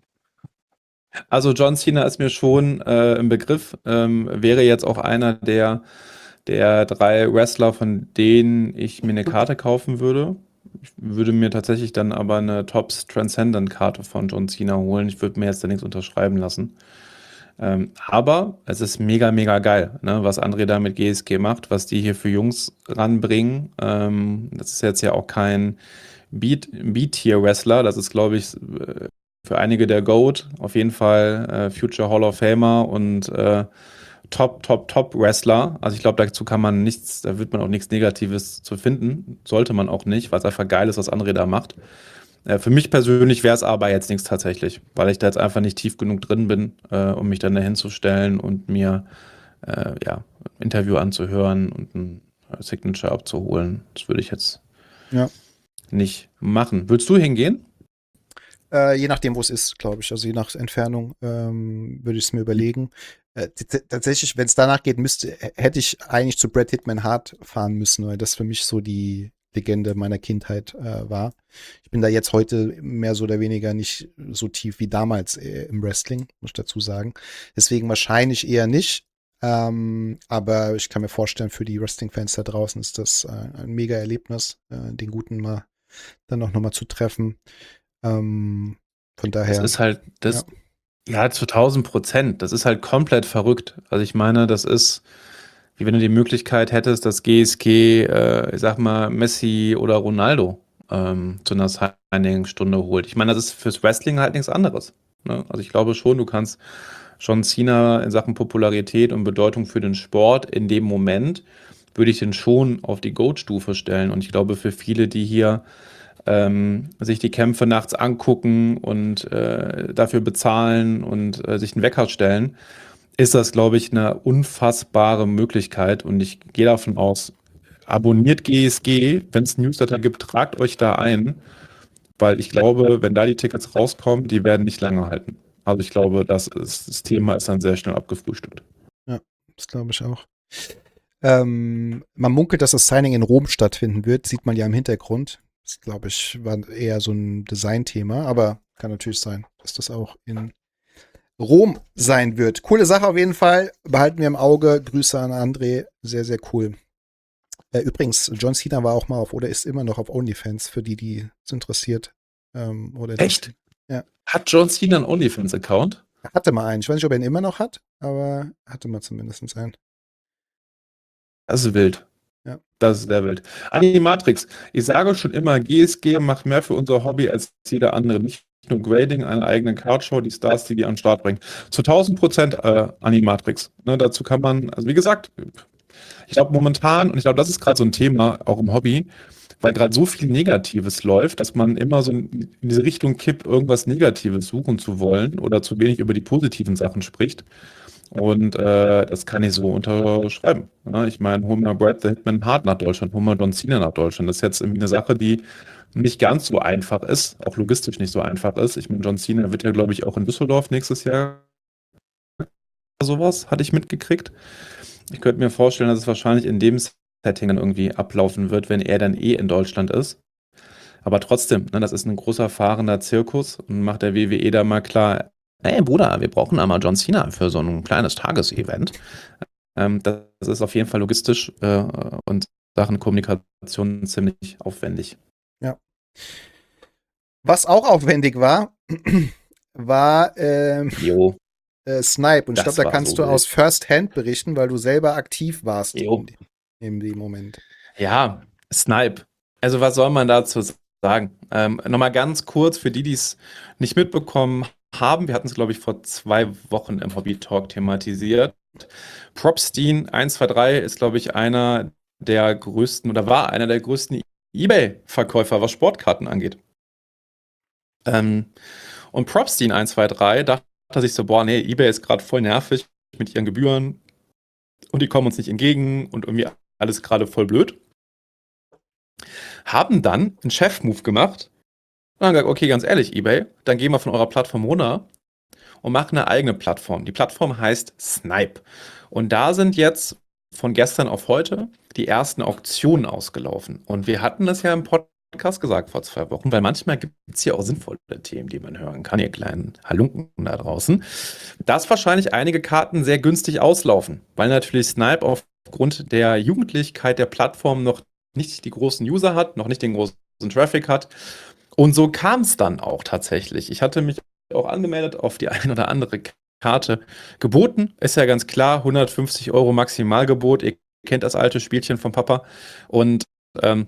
Also John Cena ist mir schon äh, im Begriff, ähm, wäre jetzt auch einer der, der drei Wrestler, von denen ich mir eine Karte kaufen würde. Ich würde mir tatsächlich dann aber eine Topps Transcendent Karte von John Cena holen. Ich würde mir jetzt da nichts unterschreiben lassen. Ähm, aber es ist mega, mega geil, ne, was André da mit G S G macht, was die hier für Jungs ranbringen. Ähm, das ist jetzt ja auch kein Beat, Beat-Tier-Wrestler. Das ist, glaube ich, äh, für einige der GOAT. Auf jeden Fall äh, Future Hall of Famer und äh, Top, Top, Top Wrestler. Also ich glaube, dazu kann man nichts, da wird man auch nichts Negatives zu finden. Sollte man auch nicht, weil es einfach geil ist, was André da macht. Äh, für mich persönlich wäre es aber jetzt nichts tatsächlich, weil ich da jetzt einfach nicht tief genug drin bin, äh, um mich dann dahin zu stellen und mir äh, ja, ein Interview anzuhören und ein Signature abzuholen. Das würde ich jetzt Ja. nicht machen. Würdest du hingehen? Äh, je nachdem, wo es ist, glaube ich. Also je nach Entfernung ähm, würde ich es mir überlegen. Äh, t- tatsächlich, wenn es danach geht, müsste, hätte ich eigentlich zu Bret Hitman Hart fahren müssen, weil das für mich so die Legende meiner Kindheit äh, war. Ich bin da jetzt heute mehr so oder weniger nicht so tief wie damals äh, im Wrestling, muss ich dazu sagen. Deswegen wahrscheinlich eher nicht. Ähm, aber ich kann mir vorstellen, für die Wrestling-Fans da draußen ist das äh, ein mega Erlebnis, äh, den Guten mal dann auch nochmal zu treffen. Ähm, von Das daher, ist halt, ja. das, ja, zu tausend Prozent. Das ist halt komplett verrückt. Also ich meine, das ist, wie wenn du die Möglichkeit hättest, dass G S G, äh, ich sag mal, Messi oder Ronaldo ähm, zu einer Signing-Stunde holt. Ich meine, das ist fürs Wrestling halt nichts anderes. Ne? Also ich glaube schon, du kannst John Cena in Sachen Popularität und Bedeutung für den Sport in dem Moment, würde ich den schon auf die GOAT-Stufe stellen. Und ich glaube, für viele, die hier ähm, sich die Kämpfe nachts angucken und äh, dafür bezahlen und äh, sich einen Wecker stellen, ist das, glaube ich, eine unfassbare Möglichkeit. Und ich gehe davon aus, abonniert G S G, wenn es Newsletter gibt, tragt euch da ein, weil ich glaube, wenn da die Tickets rauskommen, die werden nicht lange halten. Also ich glaube, das, ist, das Thema ist dann sehr schnell abgefrühstückt. Ja, das glaube ich auch. Ähm, man munkelt, dass das Signing in Rom stattfinden wird, sieht man ja im Hintergrund. Das, glaube ich, war eher so ein Design-Thema, aber kann natürlich sein, dass das auch in Rom sein wird. Coole Sache auf jeden Fall. Behalten wir im Auge. Grüße an André. Sehr, sehr cool. Äh, übrigens, John Cena war auch mal auf oder ist immer noch auf OnlyFans, für die, die es interessiert. Ähm, oder Echt? Ja. Hat John Cena einen OnlyFans-Account? Er hatte mal einen. Ich weiß nicht, ob er ihn immer noch hat, aber hatte mal zumindest einen. Das ist wild. Ja. Das ist sehr wild. Animatrix, ich sage schon immer, G S G macht mehr für unser Hobby als jeder andere. Nicht nur Grading, eine eigene Cardshow, die Stars, die die an den Start bringen. Zu tausend Prozent äh, Animatrix. Ne, dazu kann man, also wie gesagt, ich glaube momentan, und ich glaube, das ist gerade so ein Thema, auch im Hobby, weil gerade so viel Negatives läuft, dass man immer so in diese Richtung kippt, irgendwas Negatives suchen zu wollen oder zu wenig über die positiven Sachen spricht. Und äh, das kann ich so unterschreiben. Ne? Ich meine, hol mal Bret the Hitman Hart nach Deutschland, hol mal John Cena nach Deutschland. Das ist jetzt irgendwie eine Sache, die nicht ganz so einfach ist, auch logistisch nicht so einfach ist. Ich meine, John Cena wird ja, glaube ich, auch in Düsseldorf nächstes Jahr sowas, hatte ich mitgekriegt. Ich könnte mir vorstellen, dass es wahrscheinlich in dem Setting dann irgendwie ablaufen wird, wenn er dann eh in Deutschland ist. Aber trotzdem, ne, das ist ein großer fahrender Zirkus und macht der W W E da mal klar, ey Bruder, wir brauchen einmal John Cena für so ein kleines Tagesevent. Ähm, das ist auf jeden Fall logistisch äh, und Sachen Kommunikation ziemlich aufwendig. Ja. Was auch aufwendig war, war ähm, Jo. äh, Snipe. Und ich Das glaube, da war kannst so du aus wild. First Hand berichten, weil du selber aktiv warst Jo. in, dem- in dem Moment. Ja, Snipe. Also was soll man dazu sagen? Ähm, nochmal ganz kurz für die, die es nicht mitbekommen haben. Wir hatten es, glaube ich, vor zwei Wochen im Hobby Talk thematisiert. Propstein eins zwei drei ist, glaube ich, einer der größten oder war einer der größten eBay-Verkäufer, was Sportkarten angeht. Ähm, und Propstein eins zwei drei dachte sich so, boah, nee, eBay ist gerade voll nervig mit ihren Gebühren und die kommen uns nicht entgegen und irgendwie alles gerade voll blöd. Haben dann einen Chef-Move gemacht und haben gesagt, okay, ganz ehrlich, eBay, dann gehen wir von eurer Plattform runter und machen eine eigene Plattform. Die Plattform heißt Snipe. Und da sind jetzt von gestern auf heute die ersten Auktionen ausgelaufen. Und wir hatten das ja im Podcast gesagt vor zwei Wochen, weil manchmal gibt es ja auch sinnvolle Themen, die man hören kann, ihr kleinen Halunken da draußen, dass wahrscheinlich einige Karten sehr günstig auslaufen, weil natürlich Snipe aufgrund der Jugendlichkeit der Plattform noch nicht die großen User hat, noch nicht den großen Traffic hat. Und so kam es dann auch tatsächlich. Ich hatte mich auch angemeldet auf die eine oder andere Karte geboten. Ist ja ganz klar, hundertfünfzig Euro Maximalgebot. Ihr kennt das alte Spielchen vom Papa. Und ähm,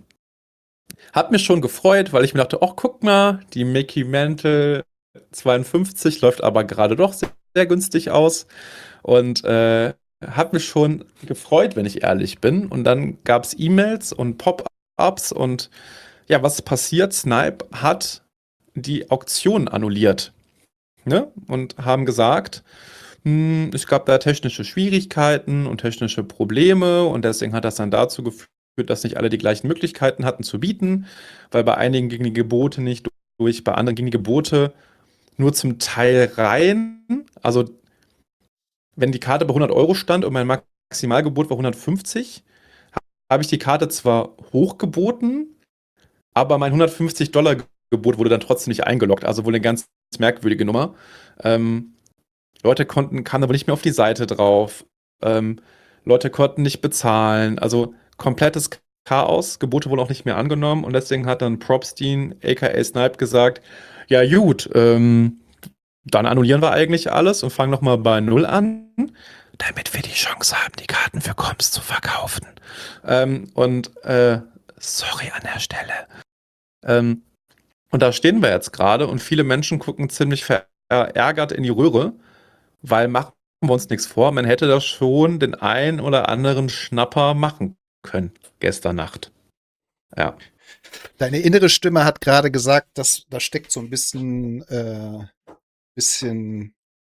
hat mich schon gefreut, weil ich mir dachte, ach, guck mal, die Mickey Mantle zweiundfünfzig läuft aber gerade doch sehr, sehr günstig aus. Und äh, hat mich schon gefreut, wenn ich ehrlich bin. Und dann gab es E-Mails und Pop-ups und ja, was ist passiert? Snipe hat die Auktion annulliert, ne? Und haben gesagt, hm, es gab da technische Schwierigkeiten und technische Probleme und deswegen hat das dann dazu geführt, dass nicht alle die gleichen Möglichkeiten hatten zu bieten, weil bei einigen gingen die Gebote nicht durch, bei anderen gingen die Gebote nur zum Teil rein. Also wenn die Karte bei hundert Euro stand und mein Maximalgebot war hundertfünfzig, habe ich die Karte zwar hochgeboten, aber mein hundertfünfzig Dollar Gebot wurde dann trotzdem nicht eingeloggt. Also wohl eine ganz merkwürdige Nummer. Ähm, Leute konnten, kamen aber nicht mehr auf die Seite drauf. Ähm, Leute konnten nicht bezahlen. Also komplettes Chaos. Gebote wurden auch nicht mehr angenommen. Und deswegen hat dann Propstein, aka Snipe, gesagt, ja gut, ähm, dann annullieren wir eigentlich alles und fangen nochmal bei Null an, damit wir die Chance haben, die Karten für Comps zu verkaufen. Ähm, und äh, sorry an der Stelle. Ähm, und da stehen wir jetzt gerade und viele Menschen gucken ziemlich verärgert in die Röhre, weil machen wir uns nichts vor, man hätte da schon den ein oder anderen Schnapper machen können gestern Nacht. Ja. Deine innere Stimme hat gerade gesagt, dass da steckt so ein bisschen, äh, bisschen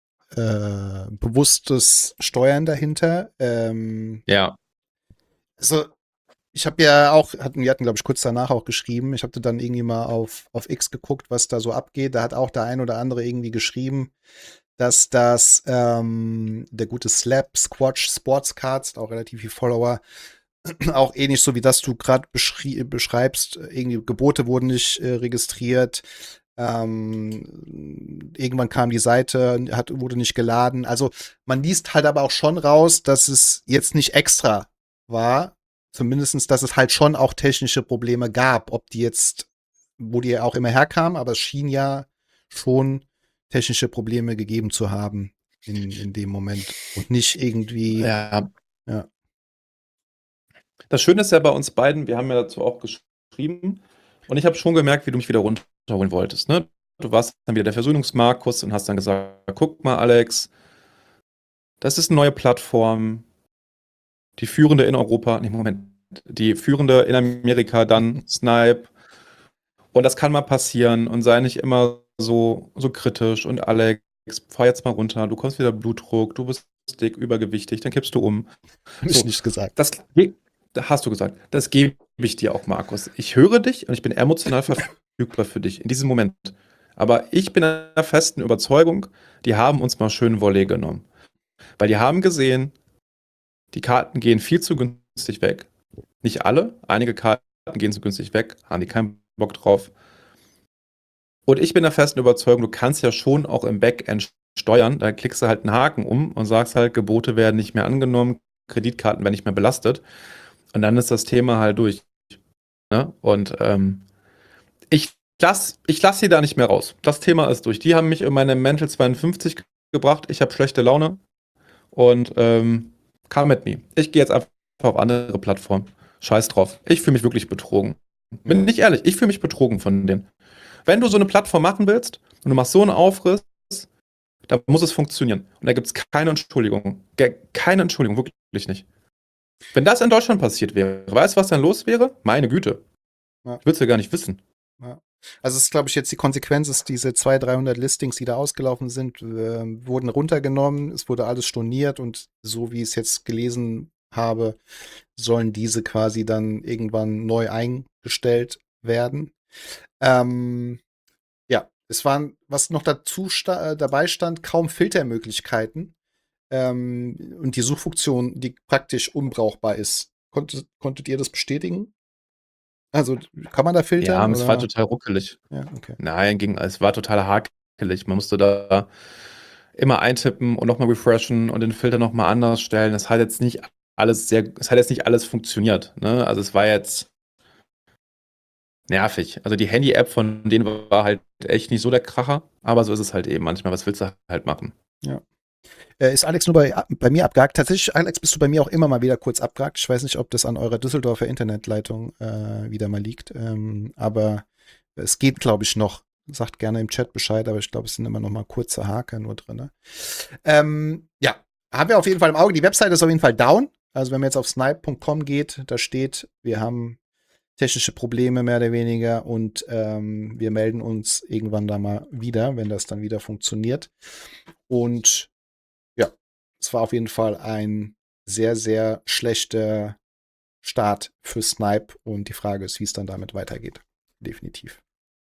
äh, bewusstes Steuern dahinter. Ähm, Ja. also ich habe ja auch, hatten, wir hatten, glaube ich, kurz danach auch geschrieben, ich habe dann irgendwie mal auf, auf X geguckt, was da so abgeht. Da hat auch der ein oder andere irgendwie geschrieben, dass das ähm, der gute Slap, Squatch, Sportscards, auch relativ viel Follower, auch ähnlich so wie das du gerade beschreibst, irgendwie Gebote wurden nicht äh, registriert. Ähm, irgendwann kam die Seite, hat, wurde nicht geladen. Also man liest halt aber auch schon raus, dass es jetzt nicht extra war. Zumindest, dass es halt schon auch technische Probleme gab. Ob die jetzt, wo die auch immer herkamen, aber es schien ja schon technische Probleme gegeben zu haben in, in dem Moment. Und nicht irgendwie. Ja. Ja. Das Schöne ist ja bei uns beiden, wir haben ja dazu auch geschrieben und ich habe schon gemerkt, wie du mich wieder runterholen wolltest. Ne? Du warst dann wieder der Versöhnungsmarkus und hast dann gesagt, guck mal Alex, das ist eine neue Plattform, die führende in Europa, nee, Moment, die führende in Amerika, dann Snipe und das kann mal passieren und sei nicht immer so, so kritisch und Alex, fahr jetzt mal runter, du kommst wieder Blutdruck, du bist dick, übergewichtig, dann kippst du um. Hab ich nicht gesagt. Das hast du gesagt. Das gebe ich dir auch, Markus. Ich höre dich und ich bin emotional verfügbar für dich in diesem Moment. Aber ich bin der festen Überzeugung, die haben uns mal schön Volley genommen. Weil die haben gesehen, die Karten gehen viel zu günstig weg. Nicht alle, einige Karten gehen zu günstig weg, haben die keinen Bock drauf. Und ich bin der festen Überzeugung, du kannst ja schon auch im Backend steuern. Da klickst du halt einen Haken um und sagst halt, Gebote werden nicht mehr angenommen, Kreditkarten werden nicht mehr belastet. Und dann ist das Thema halt durch. Ne? Und ähm, ich lasse ich lass sie da nicht mehr raus. Das Thema ist durch. Die haben mich in meine Mantle zweiundfünfzig gebracht, ich habe schlechte Laune und ähm, come at me. Ich gehe jetzt einfach auf andere Plattformen. Scheiß drauf. Ich fühle mich wirklich betrogen. Bin Ja. nicht ehrlich, ich fühle mich betrogen von denen. Wenn du so eine Plattform machen willst und du machst so einen Aufriss, dann muss es funktionieren. Und da gibt es keine Entschuldigung. Ge- Keine Entschuldigung, wirklich nicht. Wenn das in Deutschland passiert wäre, weißt du, was dann los wäre? Meine Güte. Ja. Ich würde es ja gar nicht wissen. Ja. Also es ist, glaube ich, jetzt die Konsequenz ist, diese zweihundert, dreihundert Listings, die da ausgelaufen sind, äh, wurden runtergenommen, es wurde alles storniert und so wie ich es jetzt gelesen habe, sollen diese quasi dann irgendwann neu eingestellt werden. Ähm, ja, es waren, was noch dazu sta äh, dabei stand, kaum Filtermöglichkeiten ähm, und die Suchfunktion, die praktisch unbrauchbar ist. Konntet, konntet ihr das bestätigen? Also kann man da filtern? Ja, es war Oder? total ruckelig. Ja, okay. Nein, ging, es war total hakelig. Man musste da immer eintippen und nochmal refreshen und den Filter nochmal anders stellen. Das hat jetzt nicht alles sehr, es hat jetzt nicht alles funktioniert. Ne? Also es war jetzt nervig. Also die Handy-App von denen war halt echt nicht so der Kracher, aber so ist es halt eben manchmal. Was willst du halt machen? Ja. Äh, ist Alex nur bei, bei mir abgehakt? Tatsächlich, Alex, bist du bei mir auch immer mal wieder kurz abgehakt. Ich weiß nicht, ob das an eurer Düsseldorfer Internetleitung äh, wieder mal liegt. Ähm, aber es geht, glaube ich, noch. Sagt gerne im Chat Bescheid, aber ich glaube, es sind immer noch mal kurze Haker nur drin. Ne? Ähm, ja, haben wir auf jeden Fall im Auge. Die Webseite ist auf jeden Fall down. Also wenn man jetzt auf snipe punkt com geht, da steht, wir haben technische Probleme mehr oder weniger und ähm, wir melden uns irgendwann da mal wieder, wenn das dann wieder funktioniert. Und ja, es war auf jeden Fall ein sehr, sehr schlechter Start für Snipe und die Frage ist, wie es dann damit weitergeht. Definitiv.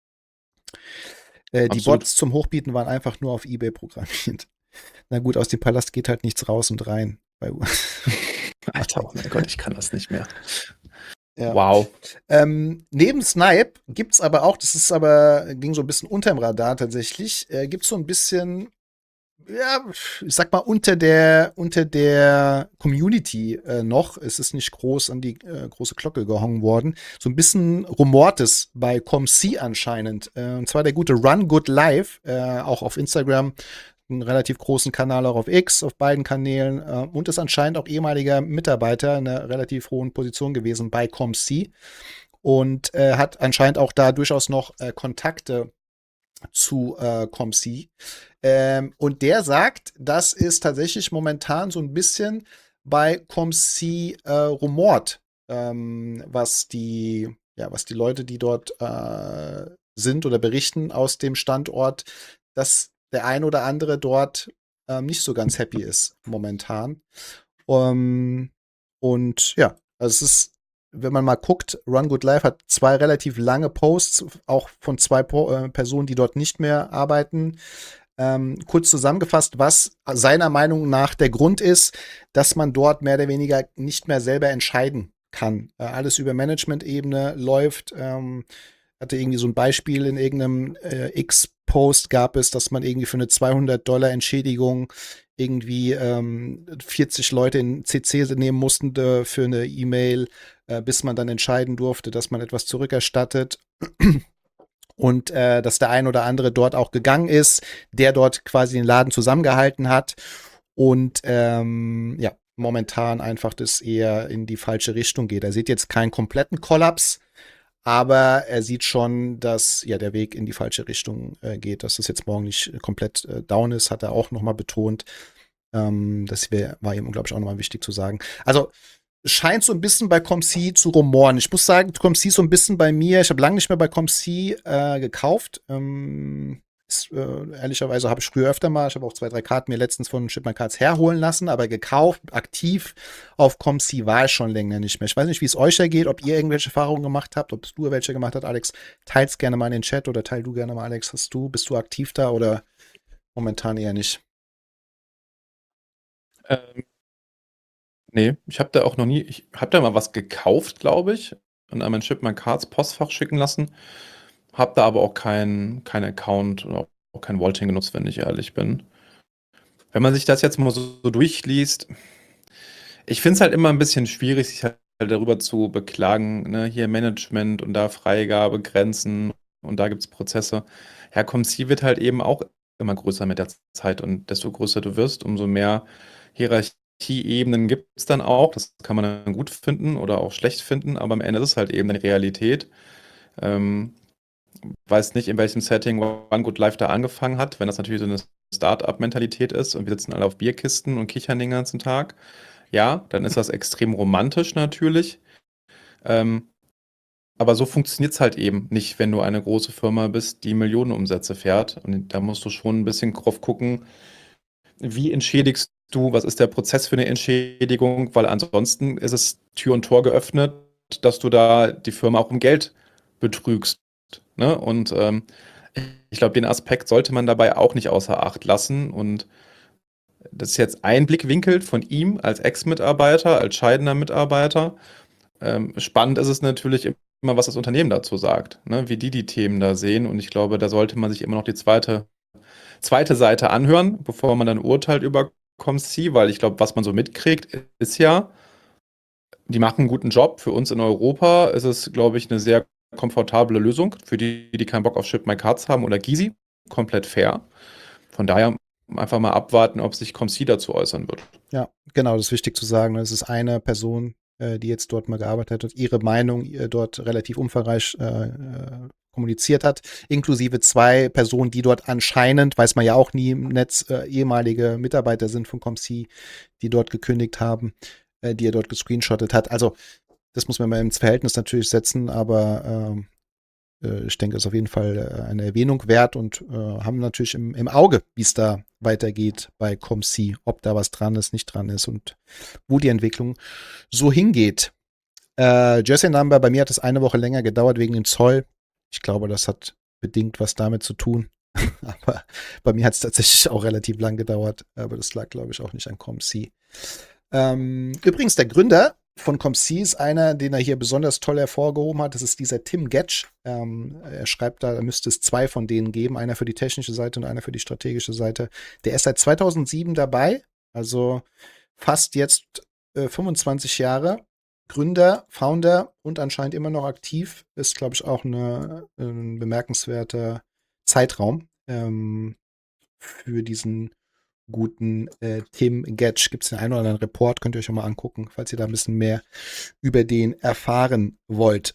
Äh, die Absolut. Bots zum Hochbieten waren einfach nur auf eBay programmiert. Na gut, aus dem Palast geht halt nichts raus und rein. Bei Alter, oh mein Gott, ich kann das nicht mehr. Ja. Wow. Ähm, neben Snipe gibt es aber auch, das ist aber, ging so ein bisschen unterm Radar tatsächlich, äh, gibt es so ein bisschen, ja, ich sag mal, unter der, unter der Community äh, noch, es ist nicht groß an die äh, große Glocke gehangen worden, so ein bisschen Rumortes bei ComC anscheinend. Äh, und zwar der gute Run Good Live, äh, auch auf Instagram, einen relativ großen Kanal auch auf X, auf beiden Kanälen äh, und ist anscheinend auch ehemaliger Mitarbeiter in einer relativ hohen Position gewesen bei ComC und äh, hat anscheinend auch da durchaus noch äh, Kontakte zu äh, ComC. Ähm, und der sagt, dass es tatsächlich momentan so ein bisschen bei ComC äh, rumort, ähm, was die, ja, was die Leute, die dort äh, sind oder berichten aus dem Standort, dass der ein oder andere dort ähm, nicht so ganz happy ist momentan. Um, und ja, also es ist, wenn man mal guckt, Run Good Life hat zwei relativ lange Posts, auch von zwei po äh, Personen, die dort nicht mehr arbeiten. Ähm, kurz zusammengefasst, was seiner Meinung nach der Grund ist, dass man dort mehr oder weniger nicht mehr selber entscheiden kann. Äh, alles über Management-Ebene läuft. Ähm, hatte irgendwie so ein Beispiel in irgendeinem äh, X-Post gab es, dass man irgendwie für eine zweihundert Dollar Entschädigung irgendwie ähm, vierzig Leute in C C nehmen mussten äh, für eine E-Mail, äh, bis man dann entscheiden durfte, dass man etwas zurückerstattet. Und äh, dass der ein oder andere dort auch gegangen ist, der dort quasi den Laden zusammengehalten hat. Und ähm, ja, momentan einfach das eher in die falsche Richtung geht. Er sieht jetzt keinen kompletten Kollaps, aber er sieht schon, dass ja der Weg in die falsche Richtung äh, geht, dass es jetzt morgen nicht komplett äh, down ist, hat er auch nochmal betont. Ähm, das wär, war ihm, glaube ich, auch nochmal wichtig zu sagen. Also scheint so ein bisschen bei ComC zu rumoren. Ich muss sagen, ComC so ein bisschen bei mir. Ich habe lange nicht mehr bei ComC äh, gekauft. Ähm, ist, äh, ehrlicherweise habe ich früher öfter mal. Ich habe auch zwei, drei Karten mir letztens von Ship My Cards herholen lassen, aber gekauft, aktiv auf ComC war ich schon länger nicht mehr. Ich weiß nicht, wie es euch ergeht, ob ihr irgendwelche Erfahrungen gemacht habt, ob du welche gemacht hast, Alex. Teil's gerne mal in den Chat oder teil du gerne mal, Alex. Hast du, bist du aktiv da oder momentan eher nicht? Ähm, nee, ich habe da auch noch nie, ich habe da mal was gekauft, glaube ich, und an mein Ship My Cards Postfach schicken lassen. Habe da aber auch keinen kein Account oder auch kein Vaulting genutzt, wenn ich ehrlich bin. Wenn man sich das jetzt mal so, so durchliest, ich finde es halt immer ein bisschen schwierig, sich halt darüber zu beklagen, ne? Hier Management und da Freigabe, Grenzen und da gibt es Prozesse. Ja, ComC wird halt eben auch immer größer mit der Zeit und desto größer du wirst, umso mehr Hierarchieebenen gibt es dann auch. Das kann man dann gut finden oder auch schlecht finden, aber am Ende ist es halt eben eine Realität. Ähm, weiß nicht, in welchem Setting One Good Life da angefangen hat, wenn das natürlich so eine Start-up-Mentalität ist und wir sitzen alle auf Bierkisten und kichern den ganzen Tag. Ja, dann ist das extrem romantisch natürlich. Ähm, aber so funktioniert es halt eben nicht, wenn du eine große Firma bist, die Millionenumsätze fährt. Und da musst du schon ein bisschen drauf gucken, wie entschädigst du, was ist der Prozess für eine Entschädigung, weil ansonsten ist es Tür und Tor geöffnet, dass du da die Firma auch um Geld betrügst. Ne? Und ähm, ich glaube, den Aspekt sollte man dabei auch nicht außer Acht lassen. Und das ist jetzt ein Blickwinkel von ihm als Ex-Mitarbeiter, als scheidender Mitarbeiter. Ähm, spannend ist es natürlich immer, was das Unternehmen dazu sagt, ne? Wie die die Themen da sehen. Und ich glaube, da sollte man sich immer noch die zweite, zweite Seite anhören, bevor man dann urteilt über ComC, weil ich glaube, was man so mitkriegt, ist ja, die machen einen guten Job. Für uns in Europa ist es, glaube ich, eine sehr komfortable Lösung. Für die, die keinen Bock auf Ship My Cards haben oder Gysi, komplett fair. Von daher einfach mal abwarten, ob sich ComC dazu äußern wird. Ja, genau, das ist wichtig zu sagen. Es ist eine Person, äh, die jetzt dort mal gearbeitet hat und ihre Meinung äh, dort relativ umfangreich äh, äh, kommuniziert hat, inklusive zwei Personen, die dort anscheinend, weiß man ja auch nie im Netz, äh, ehemalige Mitarbeiter sind von ComC, die dort gekündigt haben, äh, die er dort gescreenshottet hat. Also das muss man mal ins Verhältnis natürlich setzen, aber ähm, äh, ich denke, es ist auf jeden Fall äh, eine Erwähnung wert und äh, haben natürlich im, im Auge, wie es da weitergeht bei ComC, ob da was dran ist, nicht dran ist und wo die Entwicklung so hingeht. Äh, Jersey Number, bei mir hat es eine Woche länger gedauert wegen dem Zoll. Ich glaube, das hat bedingt was damit zu tun. Aber bei mir hat es tatsächlich auch relativ lang gedauert. Aber das lag, glaube ich, auch nicht an ComC. Ähm, übrigens, der Gründer von ComC ist einer, den er hier besonders toll hervorgehoben hat. Das ist dieser Tim Getsch. Ähm, er schreibt da, da müsste es zwei von denen geben. Einer für die technische Seite und einer für die strategische Seite. Der ist seit zweitausendsieben dabei. Also fast jetzt äh, fünfundzwanzig Jahre. Gründer, Founder und anscheinend immer noch aktiv. Ist, glaube ich, auch eine, ein bemerkenswerter Zeitraum ähm, für diesen guten äh, Tim Getsch. Gibt es den einen oder anderen Report, könnt ihr euch schon mal angucken, falls ihr da ein bisschen mehr über den erfahren wollt.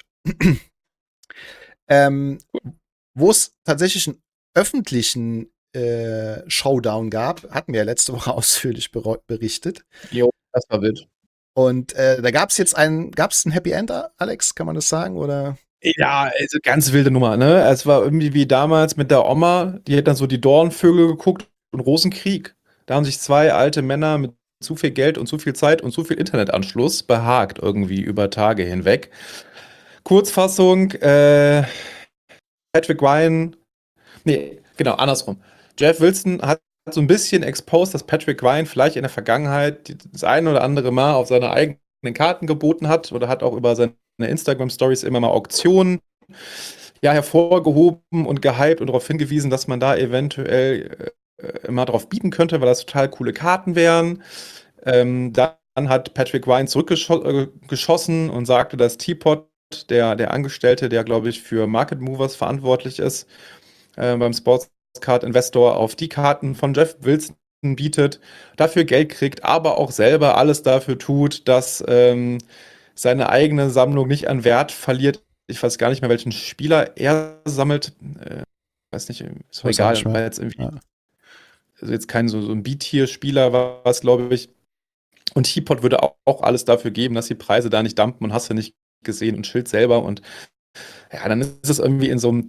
ähm, Wo es tatsächlich einen öffentlichen äh, Showdown gab, hatten wir ja letzte Woche ausführlich berichtet. Jo, das war wild. Und äh, da gab es jetzt ein, gab es ein Happy End, Alex, kann man das sagen? Oder? Ja, also ganz wilde Nummer, ne? Es war irgendwie wie damals mit der Oma, die hat dann so die Dornvögel geguckt und Rosenkrieg. Da haben sich zwei alte Männer mit zu viel Geld und zu viel Zeit und zu viel Internetanschluss behagt irgendwie über Tage hinweg. Kurzfassung, äh, Patrick Ryan, nee, genau, andersrum. Jeff Wilson hat so ein bisschen exposed, dass Patrick Ryan vielleicht in der Vergangenheit das eine oder andere Mal auf seine eigenen Karten geboten hat oder hat auch über seine Instagram-Stories immer mal Auktionen ja, hervorgehoben und gehypt und darauf hingewiesen, dass man da eventuell äh, mal drauf bieten könnte, weil das total coole Karten wären. Ähm, dann hat Patrick Ryan zurückgeschossen äh, und sagte, dass Teapot, der, der Angestellte, der, glaube ich, für Market Movers verantwortlich ist, äh, beim Sports Card Investor auf die Karten von Jeff Wilson bietet, dafür Geld kriegt, aber auch selber alles dafür tut, dass ähm, seine eigene Sammlung nicht an Wert verliert. Ich weiß gar nicht mehr, welchen Spieler er sammelt. Äh, weiß nicht, ist doch egal. War jetzt irgendwie, ja. Also jetzt kein so, so ein B-Tier-Spieler war es, glaube ich. Und Teapot würde auch, auch alles dafür geben, dass die Preise da nicht dumpen und hast du nicht gesehen und Schild selber. Und ja, dann ist es irgendwie in so einem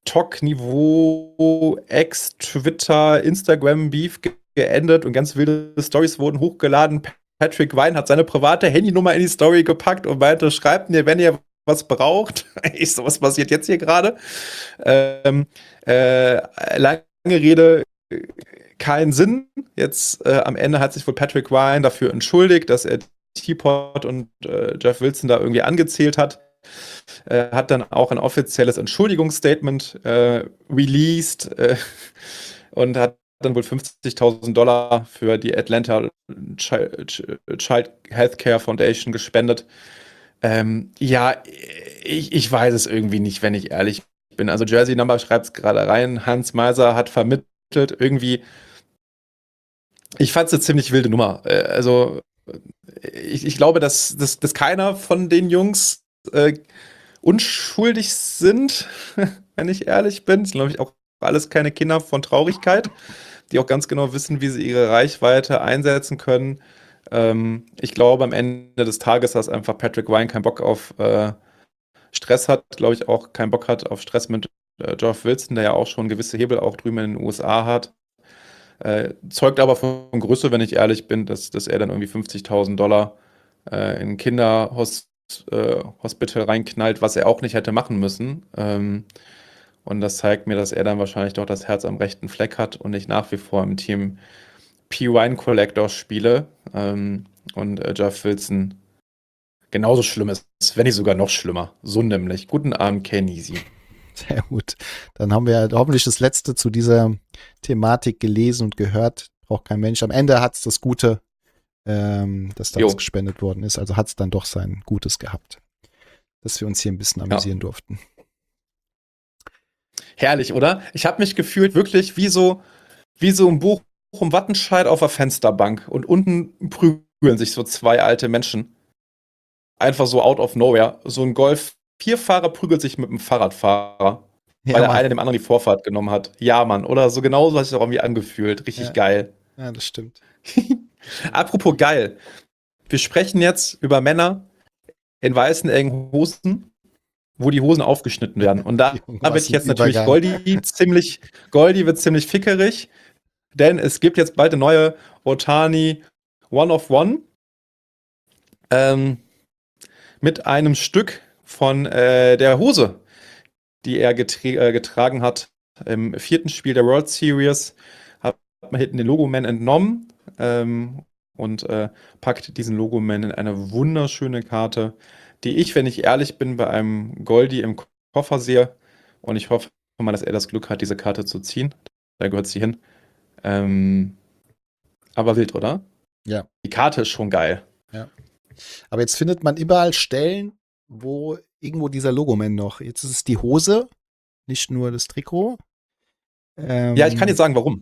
TikTok-Niveau, Ex-Twitter, Instagram-Beef ge geendet und ganz wilde Stories wurden hochgeladen. Patrick Ryan hat seine private Handynummer in die Story gepackt und meinte, schreibt mir, wenn ihr was braucht. Ich so, was passiert jetzt hier gerade? Ähm, äh, lange Rede, keinen Sinn. Jetzt äh, am Ende hat sich wohl Patrick Ryan dafür entschuldigt, dass er Teapot und äh, Jeff Wilson da irgendwie angezählt hat. Äh, hat dann auch ein offizielles Entschuldigungsstatement äh, released äh, und hat dann wohl fünfzigtausend Dollar für die Atlanta Child, Child Healthcare Foundation gespendet. Ähm, ja, ich, ich weiß es irgendwie nicht, wenn ich ehrlich bin. Also Jersey Number schreibt es gerade rein. Hans Meiser hat vermittelt, Irgendwie, ich fand es eine ziemlich wilde Nummer. Äh, Also, ich, ich glaube, dass, dass, dass keiner von den Jungs äh, unschuldig sind, wenn ich ehrlich bin. Das sind, glaube ich, auch alles keine Kinder von Traurigkeit, die auch ganz genau wissen, wie sie ihre Reichweite einsetzen können. Ähm, ich glaube, am Ende des Tages, dass einfach Patrick Ryan keinen Bock auf äh, Stress hat, glaube ich, auch keinen Bock hat auf Stress mit äh, Geoff Wilson, der ja auch schon gewisse Hebel auch drüben in den U S A hat. Äh, zeugt aber von Größe, wenn ich ehrlich bin, dass, dass er dann irgendwie fünfzigtausend Dollar äh, in ein Kinderhospital äh, reinknallt, was er auch nicht hätte machen müssen. Ähm, und das zeigt mir, dass er dann wahrscheinlich doch das Herz am rechten Fleck hat und ich nach wie vor im Team P. Wine Collector spiele. Ähm, und äh, Geoff Wilson genauso schlimm ist, wenn nicht sogar noch schlimmer. So nämlich. Guten Abend, Kenisi. Sehr gut. Dann haben wir hoffentlich das Letzte zu dieser Thematik gelesen und gehört. Braucht kein Mensch. Am Ende hat es das Gute, ähm, dass da Jo. was gespendet worden ist. Also hat es dann doch sein Gutes gehabt, dass wir uns hier ein bisschen amüsieren durften. Herrlich, oder? Ich habe mich gefühlt wirklich wie so, wie so ein Buch um Wattenscheid auf der Fensterbank und unten prügeln sich so zwei alte Menschen. Einfach so out of nowhere. So ein Golf-Vier-Fahrer prügelt sich mit einem Fahrradfahrer, Ja, weil der Mann. eine dem anderen die Vorfahrt genommen hat. Ja, Mann. Oder so genau so hat sich das auch irgendwie angefühlt. Richtig Ja. geil. Ja, das stimmt. Apropos geil. Wir sprechen jetzt über Männer in weißen, engen Hosen, wo die Hosen aufgeschnitten werden. Und da Junge, wird was ein jetzt natürlich Übergang. Goldi ziemlich, Goldi wird ziemlich fickerig, denn es gibt jetzt bald eine neue Otani One of One ähm, mit einem Stück von äh, der Hose, die er getra äh, getragen hat im vierten Spiel der World Series. Hat man hinten den Logoman entnommen ähm, und äh, packt diesen Logoman in eine wunderschöne Karte, die ich, wenn ich ehrlich bin, bei einem Goldi im Koffer sehe. Und ich hoffe mal, dass er das Glück hat, diese Karte zu ziehen. Da gehört sie hin. Ähm, aber wild, oder? Ja. Die Karte ist schon geil. Aber jetzt findet man überall Stellen, wo irgendwo dieser Logoman noch. Jetzt ist es die Hose, nicht nur das Trikot. Ähm, Ja, ich kann dir sagen, warum.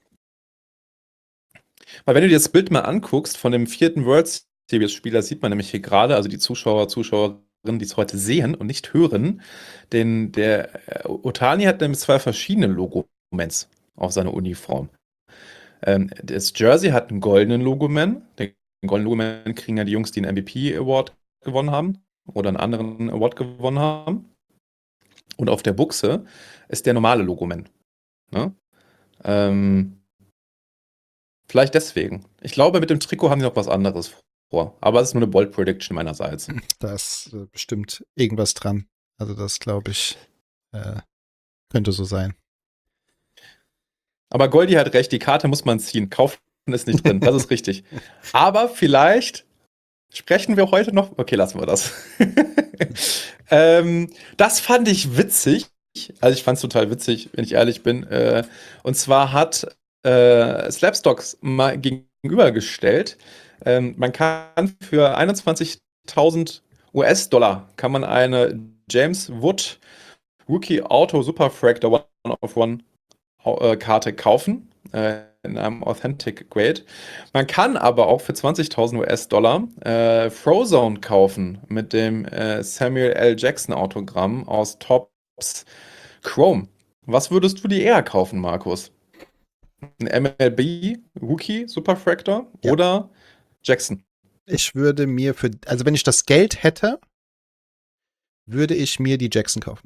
Weil wenn du dir das Bild mal anguckst von dem vierten World Series-Spieler, sieht man nämlich hier gerade, also die Zuschauer, Zuschauerinnen, die es heute sehen und nicht hören, denn der äh, Otani hat nämlich zwei verschiedene Logomans auf seiner Uniform. Ähm, das Jersey hat einen goldenen Logoman. Den goldenen Logoman kriegen ja die Jungs, die einen M V P Award gewonnen haben oder einen anderen Award gewonnen haben. Und auf der Buchse ist der normale Logoman. Ne? Ähm, vielleicht deswegen. Ich glaube, mit dem Trikot haben sie noch was anderes vor. Aber es ist nur eine Bold Prediction meinerseits. Da ist äh, bestimmt irgendwas dran. Also das, glaube ich, äh, könnte so sein. Aber Goldi hat recht, die Karte muss man ziehen. Kaufen ist nicht drin, das ist richtig. Aber vielleicht sprechen wir heute noch. Okay, lassen wir das. ähm, das fand ich witzig. Also ich fand es total witzig, wenn ich ehrlich bin. Äh, und zwar hat äh, Slapstocks mal gegenübergestellt. Ähm, man kann für einundzwanzigtausend U S-Dollar kann man eine James Wood Rookie Auto Superfractor One of One äh, Karte kaufen. Äh, in einem Authentic Grade. Man kann aber auch für zwanzigtausend U S-Dollar äh, Frozone kaufen mit dem äh, Samuel L. Jackson Autogramm aus Topps Chrome. Was würdest du dir eher kaufen, Markus? Ein M L B Rookie Superfractor Ja. oder Jackson? Ich würde mir für, also wenn ich das Geld hätte, würde ich mir die Jackson kaufen.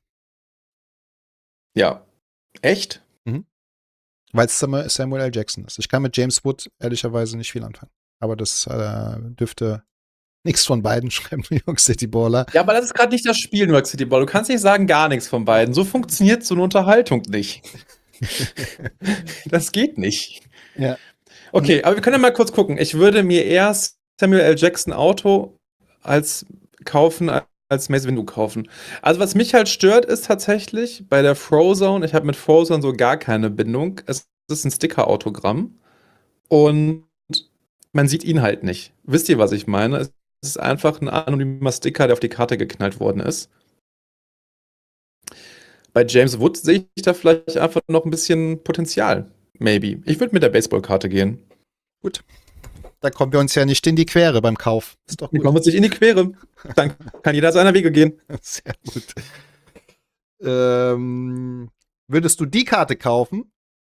Ja. Echt? Weil es Samuel Samuel L. Jackson ist. Ich kann mit James Wood ehrlicherweise nicht viel anfangen. Aber das äh, dürfte nichts von beiden schreiben, New York City Baller. Ja, aber das ist gerade nicht das Spiel New York City Ball. Du kannst nicht sagen, gar nichts von beiden. So funktioniert so eine Unterhaltung nicht. Das geht nicht. Ja. Okay, aber wir können ja mal kurz gucken. Ich würde mir erst Samuel L. Jackson Auto als kaufen, als Mace Windu kaufen. Also was mich halt stört, ist tatsächlich bei der Frozone, ich habe mit Frozone so gar keine Bindung. Es ist ein Sticker-Autogramm und man sieht ihn halt nicht. Wisst ihr, was ich meine? Es ist einfach ein anonymer Sticker, der auf die Karte geknallt worden ist. Bei James Wood sehe ich da vielleicht einfach noch ein bisschen Potenzial. maybe. Ich würde mit der Baseballkarte gehen. Gut. Da kommen wir uns ja nicht in die Quere beim Kauf. Ist doch Wir gut. kommen uns nicht in die Quere. Dann kann jeder seiner Wege gehen. Sehr gut. Ähm, würdest du die Karte kaufen?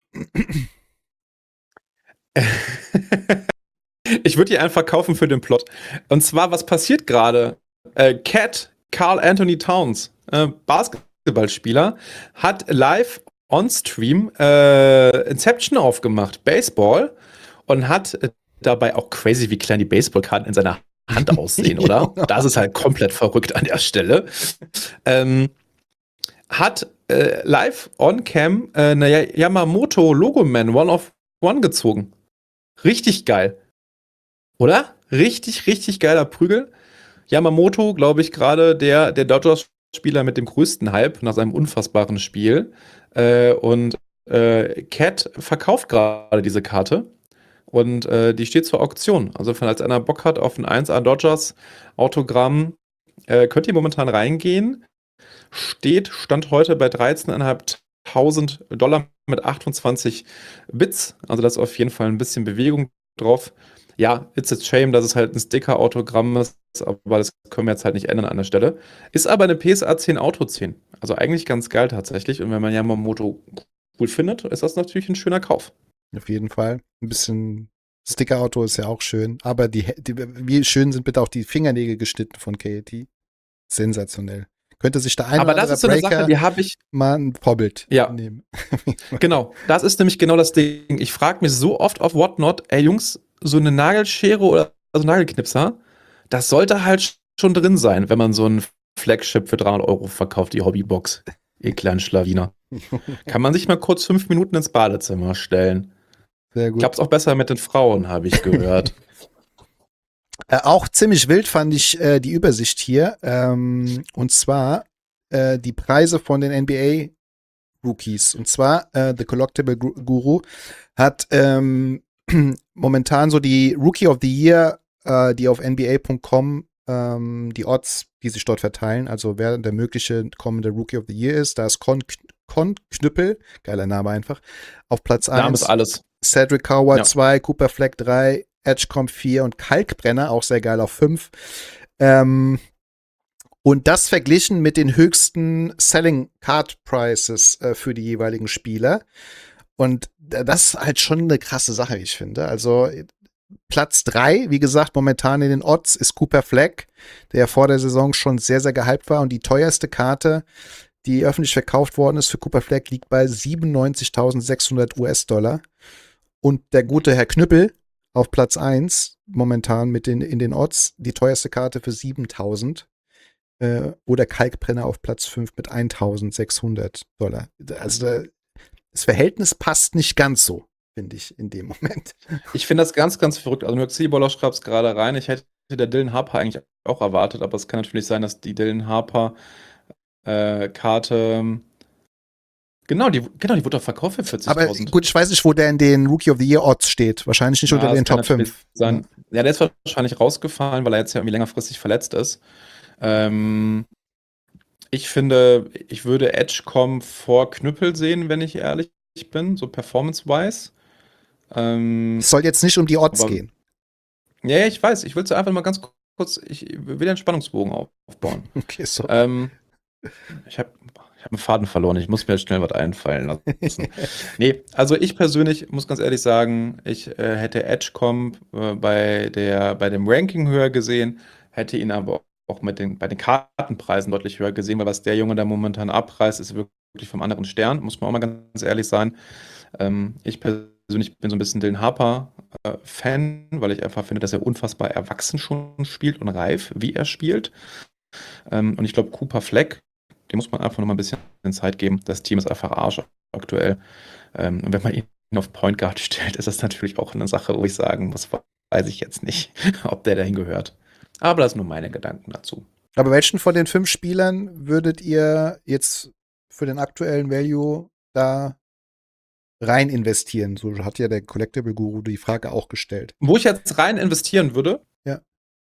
Ich würde die einfach kaufen für den Plot. Und zwar, was passiert gerade? Äh, Cat Carl Anthony Towns, äh, Basketballspieler, hat live on-stream äh, Inception aufgemacht, Baseball, und hat äh, dabei auch crazy, wie klein die Baseballkarten in seiner Hand aussehen, oder? Das ist halt komplett verrückt an der Stelle. Ähm, hat äh, live on-cam äh, eine Yamamoto Logoman One of One gezogen. Richtig geil. Oder? Richtig, richtig geiler Prügel. Yamamoto, glaube ich, gerade der, der Dodgers-Spieler mit dem größten Hype nach seinem unfassbaren Spiel. Äh, und äh, Cat verkauft gerade diese Karte. Und äh, die steht zur Auktion. Also, falls einer Bock hat auf ein eins A Dodgers Autogramm, äh, könnt ihr momentan reingehen. Steht, stand heute bei dreizehntausendfünfhundert Dollar mit achtundzwanzig Bits. Also, da ist auf jeden Fall ein bisschen Bewegung drauf. Ja, it's a shame, dass es halt ein Sticker-Autogramm ist, aber das können wir jetzt halt nicht ändern an der Stelle. Ist aber eine P S A zehn Auto zehn. Also eigentlich ganz geil tatsächlich. Und wenn man Yamamoto cool findet, ist das natürlich ein schöner Kauf. Auf jeden Fall. Ein bisschen Sticker-Auto ist ja auch schön. Aber die, die, wie schön sind bitte auch die Fingernägel geschnitten von K A T. Sensationell. Könnte sich da ein Aber oder das andere ist so eine Breaker Sache, die habe ich. mal ein Vorbild Ja. nehmen. Genau, das ist nämlich genau das Ding. Ich frage mich so oft auf Whatnot, ey Jungs, so eine Nagelschere oder also Nagelknipser, das sollte halt schon drin sein, wenn man so ein Flagship für dreihundert Euro verkauft, die Hobbybox. Ihr kleinen Schlawiner. Kann man sich mal kurz fünf Minuten ins Badezimmer stellen. Sehr gut. Klappt's auch besser mit den Frauen, habe ich gehört. Äh, auch ziemlich wild fand ich äh, die Übersicht hier. Ähm, und zwar äh, die Preise von den N B A-Rookies. Und zwar äh, The Collectible Guru hat ähm, momentan so die Rookie of the Year, äh, die auf N B A Punkt com ähm, die Odds, die sich dort verteilen, also wer der mögliche kommende Rookie of the Year ist. Da ist Con, Con Knüppel, geiler Name einfach, auf Platz Name eins. ist alles. Cedric Howard Ja. zwei, Cooper Fleck drei, Edgecomb vier und Kalkbrenner, auch sehr geil, auf fünf. Ähm, und das verglichen mit den höchsten Selling Card Prices äh, für die jeweiligen Spieler. Und das ist halt schon eine krasse Sache, wie ich finde. Also Platz drei, wie gesagt, momentan in den Odds ist Cooper Fleck, der vor der Saison schon sehr, sehr gehypt war. Und die teuerste Karte, die öffentlich verkauft worden ist für Cooper Fleck, liegt bei siebenundneunzigtausendsechshundert US-Dollar. Und der gute Herr Knüppel auf Platz eins, momentan mit den, in den Odds, die teuerste Karte für siebentausend. Äh, oder Kalkbrenner auf Platz fünf mit eintausendsechshundert Dollar. Also da, das Verhältnis passt nicht ganz so, finde ich, in dem Moment. Ich finde das ganz, ganz verrückt. Also, New York City Baller schreibt es gerade rein. Ich hätte der Dylan Harper eigentlich auch erwartet, aber es kann natürlich sein, dass die Dylan Harper äh, Karte. Genau, die, genau, die wurde doch verkauft für Aber vierzigtausend. gut, ich weiß nicht, wo der in den Rookie of the Year Odds steht. Wahrscheinlich nicht Ja, unter das den kann Top natürlich fünf. sein. Ja, der ist wahrscheinlich rausgefallen, weil er jetzt ja irgendwie längerfristig verletzt ist. Ähm, ich finde, ich würde Edgecomb vor Knüppel sehen, wenn ich ehrlich bin, so performance-wise. Ähm, Es soll jetzt nicht um die Odds aber- gehen. ja, ja, ich weiß. Ich will es einfach mal ganz kurz, ich will den Spannungsbogen auf- aufbauen. Okay, so. Ähm, ich habe ich hab einen Faden verloren. Ich muss mir jetzt schnell was einfallen lassen. Nee, also ich persönlich muss ganz ehrlich sagen, ich äh, hätte Edgecomb äh, bei, der, bei dem Ranking höher gesehen, hätte ihn aber auch mit den, bei den Kartenpreisen deutlich höher gesehen, weil was der Junge da momentan abreißt, ist wirklich vom anderen Stern, muss man auch mal ganz ehrlich sein. Ähm, ich persönlich bin so ein bisschen Dylan Harper äh, Fan, weil ich einfach finde, dass er unfassbar erwachsen schon spielt und reif, wie er spielt. Ähm, und ich glaube, Cooper Fleck, dem muss man einfach noch mal ein bisschen Zeit geben. Das Team ist einfach Arsch aktuell. Ähm, und wenn man ihn auf Point Guard stellt, ist das natürlich auch eine Sache, wo ich sagen muss, weiß ich jetzt nicht, ob der dahin gehört. Aber das sind nur meine Gedanken dazu. Aber welchen von den fünf Spielern würdet ihr jetzt für den aktuellen Value da rein investieren? So hat ja der Collectible Guru die Frage auch gestellt. Wo ich jetzt rein investieren würde, Ja.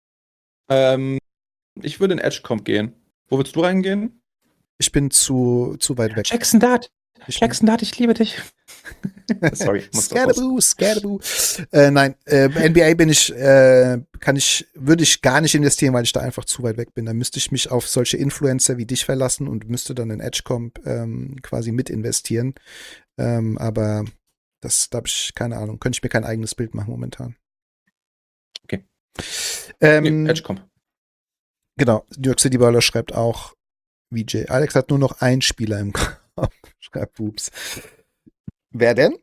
ähm, ich würde in Edgecomb gehen. Wo willst du reingehen? Ich bin zu, zu weit weg. Jackson Dart. Ich Jackson Dart, ich liebe dich. Sorry, muss das raus. Scadaboo, Scadaboo. Äh, nein, äh, N B A bin ich, äh, kann ich, würde ich gar nicht investieren, weil ich da einfach zu weit weg bin. Da müsste ich mich auf solche Influencer wie dich verlassen und müsste dann in Edgecomp ähm, quasi mit investieren. Ähm, aber das, da habe ich keine Ahnung. Könnte ich mir kein eigenes Bild machen momentan. Okay. Ähm, Nee, Edgecomp. Genau, New York City Baller schreibt auch V J. Alex hat nur noch einen Spieler im Kopf. Schreibt Boobs. Wer denn?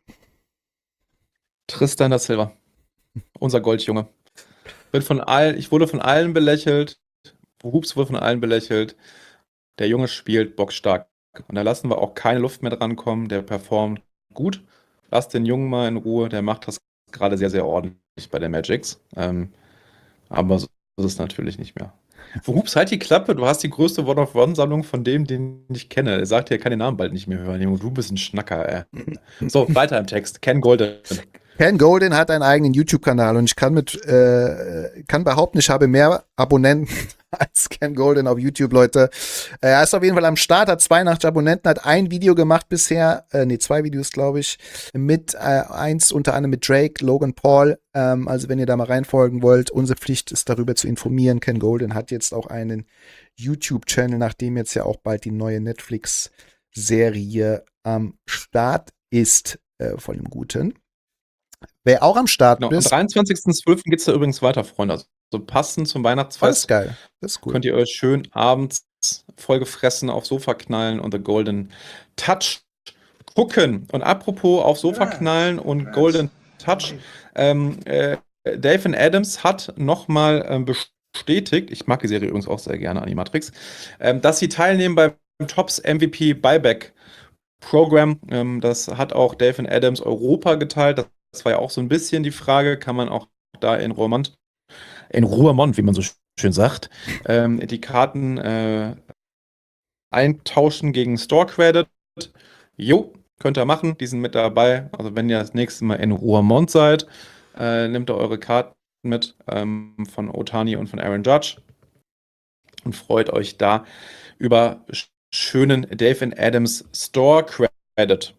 Tristan da Silva. Unser Goldjunge. Wird von allen, ich wurde von allen belächelt. Hoops wurde von allen belächelt. Der Junge spielt bockstark. Und da lassen wir auch keine Luft mehr dran kommen. Der performt gut. Lasst den Jungen mal in Ruhe. Der macht das gerade sehr, sehr ordentlich bei der Magics. Ähm, aber so ist es natürlich nicht mehr. Hoops, halt die Klappe. Du hast die größte One-of-One-Sammlung von dem, den ich kenne. Er sagt, er kann den Namen bald nicht mehr hören. Junge, du bist ein Schnacker, ey. So, weiter im Text. Ken Golden. Ken Golden hat einen eigenen YouTube-Kanal und ich kann mit äh, kann behaupten, ich habe mehr Abonnenten als Ken Golden auf YouTube, Leute. Äh, er ist auf jeden Fall am Start, hat zweiundachtzig Abonnenten, hat ein Video gemacht bisher, äh, nee, zwei Videos, glaube ich, mit äh, eins unter anderem mit Drake, Logan Paul. Ähm, also wenn ihr da mal reinfolgen wollt, unsere Pflicht ist darüber zu informieren. Ken Golden hat jetzt auch einen YouTube-Channel, nachdem jetzt ja auch bald die neue Netflix-Serie am Start ist, äh, von dem Guten. Wer auch am Start Genau, am ist. dreiundzwanzigsten zwölften geht es da übrigens weiter, Freunde. Also passend zum Weihnachtsfest. Das ist geil. Das ist cool. Könnt ihr euch schön abends vollgefressen aufs Sofa knallen und The Golden Touch gucken. Und apropos auf Sofa knallen und Golden Touch, ähm, äh, Dave Adams hat nochmal ähm, bestätigt, ich mag die Serie übrigens auch sehr gerne, Animatrix, ähm, dass sie teilnehmen beim Tops M V P Buyback Program. Ähm, das hat auch Dave Adams Europa geteilt. Das Das war ja auch so ein bisschen die Frage, kann man auch da in Roermond, in Roermond, wie man so schön sagt, ähm, die Karten äh, eintauschen gegen Store Credit. Jo, könnt ihr machen, die sind mit dabei. Also wenn ihr das nächste Mal in Roermond seid, äh, nehmt ihr eure Karten mit ähm, von Ohtani und von Aaron Judge und freut euch da über schönen Dave Adams Store Credit.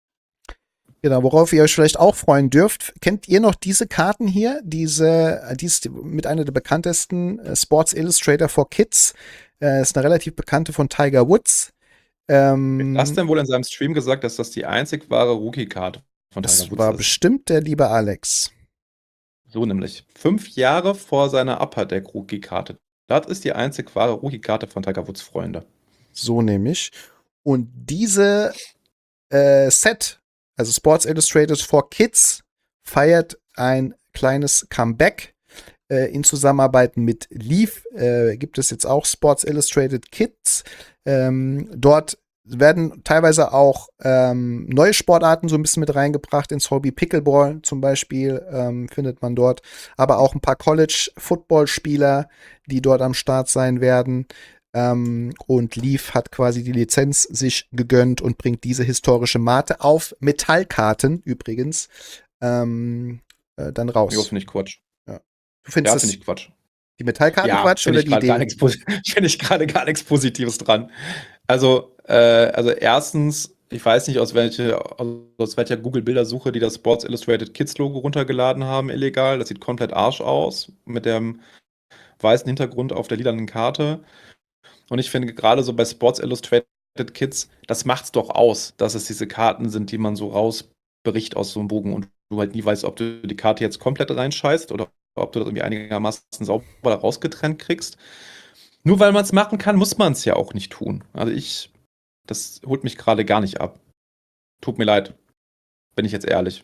Genau, worauf ihr euch vielleicht auch freuen dürft. Kennt ihr noch diese Karten hier? Diese, die ist mit einer der bekanntesten, äh, Sports Illustrator for Kids. Äh, ist eine relativ bekannte von Tiger Woods. Ähm, Wer hat das denn wohl in seinem Stream gesagt, dass das die einzig wahre Rookie-Card von Tiger das Woods war ist? bestimmt der liebe Alex. So nämlich. Fünf Jahre vor seiner Upper Deck Rookie-Karte. Das ist die einzig wahre Rookie-Karte von Tiger Woods, Freunde. So nämlich. Und diese äh, Set, also Sports Illustrated for Kids, feiert ein kleines Comeback. Äh, in Zusammenarbeit mit Leaf äh, gibt es jetzt auch Sports Illustrated Kids. Ähm, dort werden teilweise auch ähm, neue Sportarten so ein bisschen mit reingebracht ins Hobby. Pickleball zum Beispiel ähm, findet man dort. Aber auch ein paar College-Football-Spieler, die dort am Start sein werden. Ähm, und Leaf hat quasi die Lizenz sich gegönnt und bringt diese historische Mate auf Metallkarten übrigens ähm, äh, dann raus. Jo, finde ich Quatsch. Ja. Du findest Ja, das finde ich Quatsch. die Metallkarten Ja, Quatsch finde oder ich die gerade gar Idee? nichts Posi- finde ich gerade gar nichts Positives dran. Also, äh, also erstens, ich weiß nicht, aus, welche, aus welcher Google-Bildersuche die das Sports Illustrated Kids-Logo runtergeladen haben, illegal. Das sieht komplett Arsch aus, mit dem weißen Hintergrund auf der lilanen Karte. Und ich finde gerade so bei Sports Illustrated Kids, das macht's doch aus, dass es diese Karten sind, die man so rausbricht aus so einem Bogen und du halt nie weißt, ob du die Karte jetzt komplett reinscheißt oder ob du das irgendwie einigermaßen sauber da rausgetrennt kriegst. Nur weil man es machen kann, muss man es ja auch nicht tun. Also ich, das holt mich gerade gar nicht ab. Tut mir leid. Bin ich jetzt ehrlich.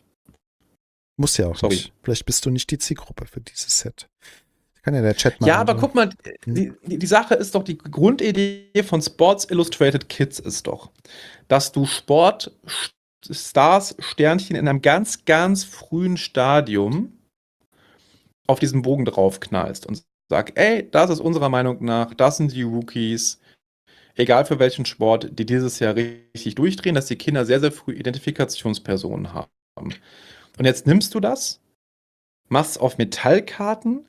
Muss ja auch Sorry. nicht. Vielleicht bist du nicht die Zielgruppe für dieses Set. Kann ja der Chat machen. Ja, aber so. guck mal, die, die, die Sache ist doch, die Grundidee von Sports Illustrated Kids ist doch, dass du Sportstars, Sternchen in einem ganz, ganz frühen Stadium auf diesen Bogen draufknallst und sag, ey, das ist unserer Meinung nach, das sind die Rookies, egal für welchen Sport, die dieses Jahr richtig durchdrehen, dass die Kinder sehr, sehr früh Identifikationspersonen haben. Und jetzt nimmst du das, machst auf Metallkarten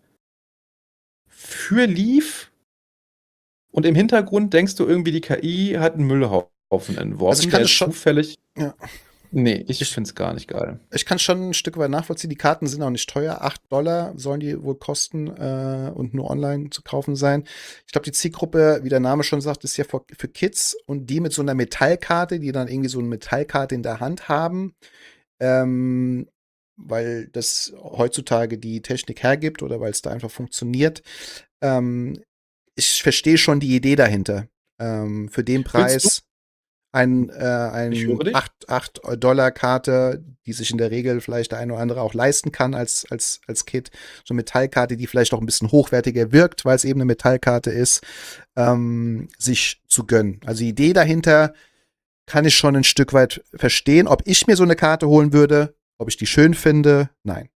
für Leaf und im Hintergrund denkst du irgendwie, die K I hat einen Müllhaufen entworfen, Also ich kann der das schon, zufällig. ja. Nee, ich Ich, finde es gar nicht geil. ich kann schon ein Stück weit nachvollziehen. Die Karten sind auch nicht teuer. acht Dollar sollen die wohl kosten äh, und nur online zu kaufen sein. Ich glaube, die Zielgruppe, wie der Name schon sagt, ist ja für, für Kids und die mit so einer Metallkarte, die dann irgendwie so eine Metallkarte in der Hand haben, ähm, weil das heutzutage die Technik hergibt oder weil es da einfach funktioniert. Ähm, ich verstehe schon die Idee dahinter. Ähm, für den Willst du? Preis ein, äh, Ich ein höre dich. acht Dollar Karte, die sich in der Regel vielleicht der eine oder andere auch leisten kann als, als, als Kit. So eine Metallkarte, die vielleicht auch ein bisschen hochwertiger wirkt, weil es eben eine Metallkarte ist, ähm, sich zu gönnen. Also die Idee dahinter kann ich schon ein Stück weit verstehen. Ob ich mir so eine Karte holen würde, ob ich die schön finde, nein.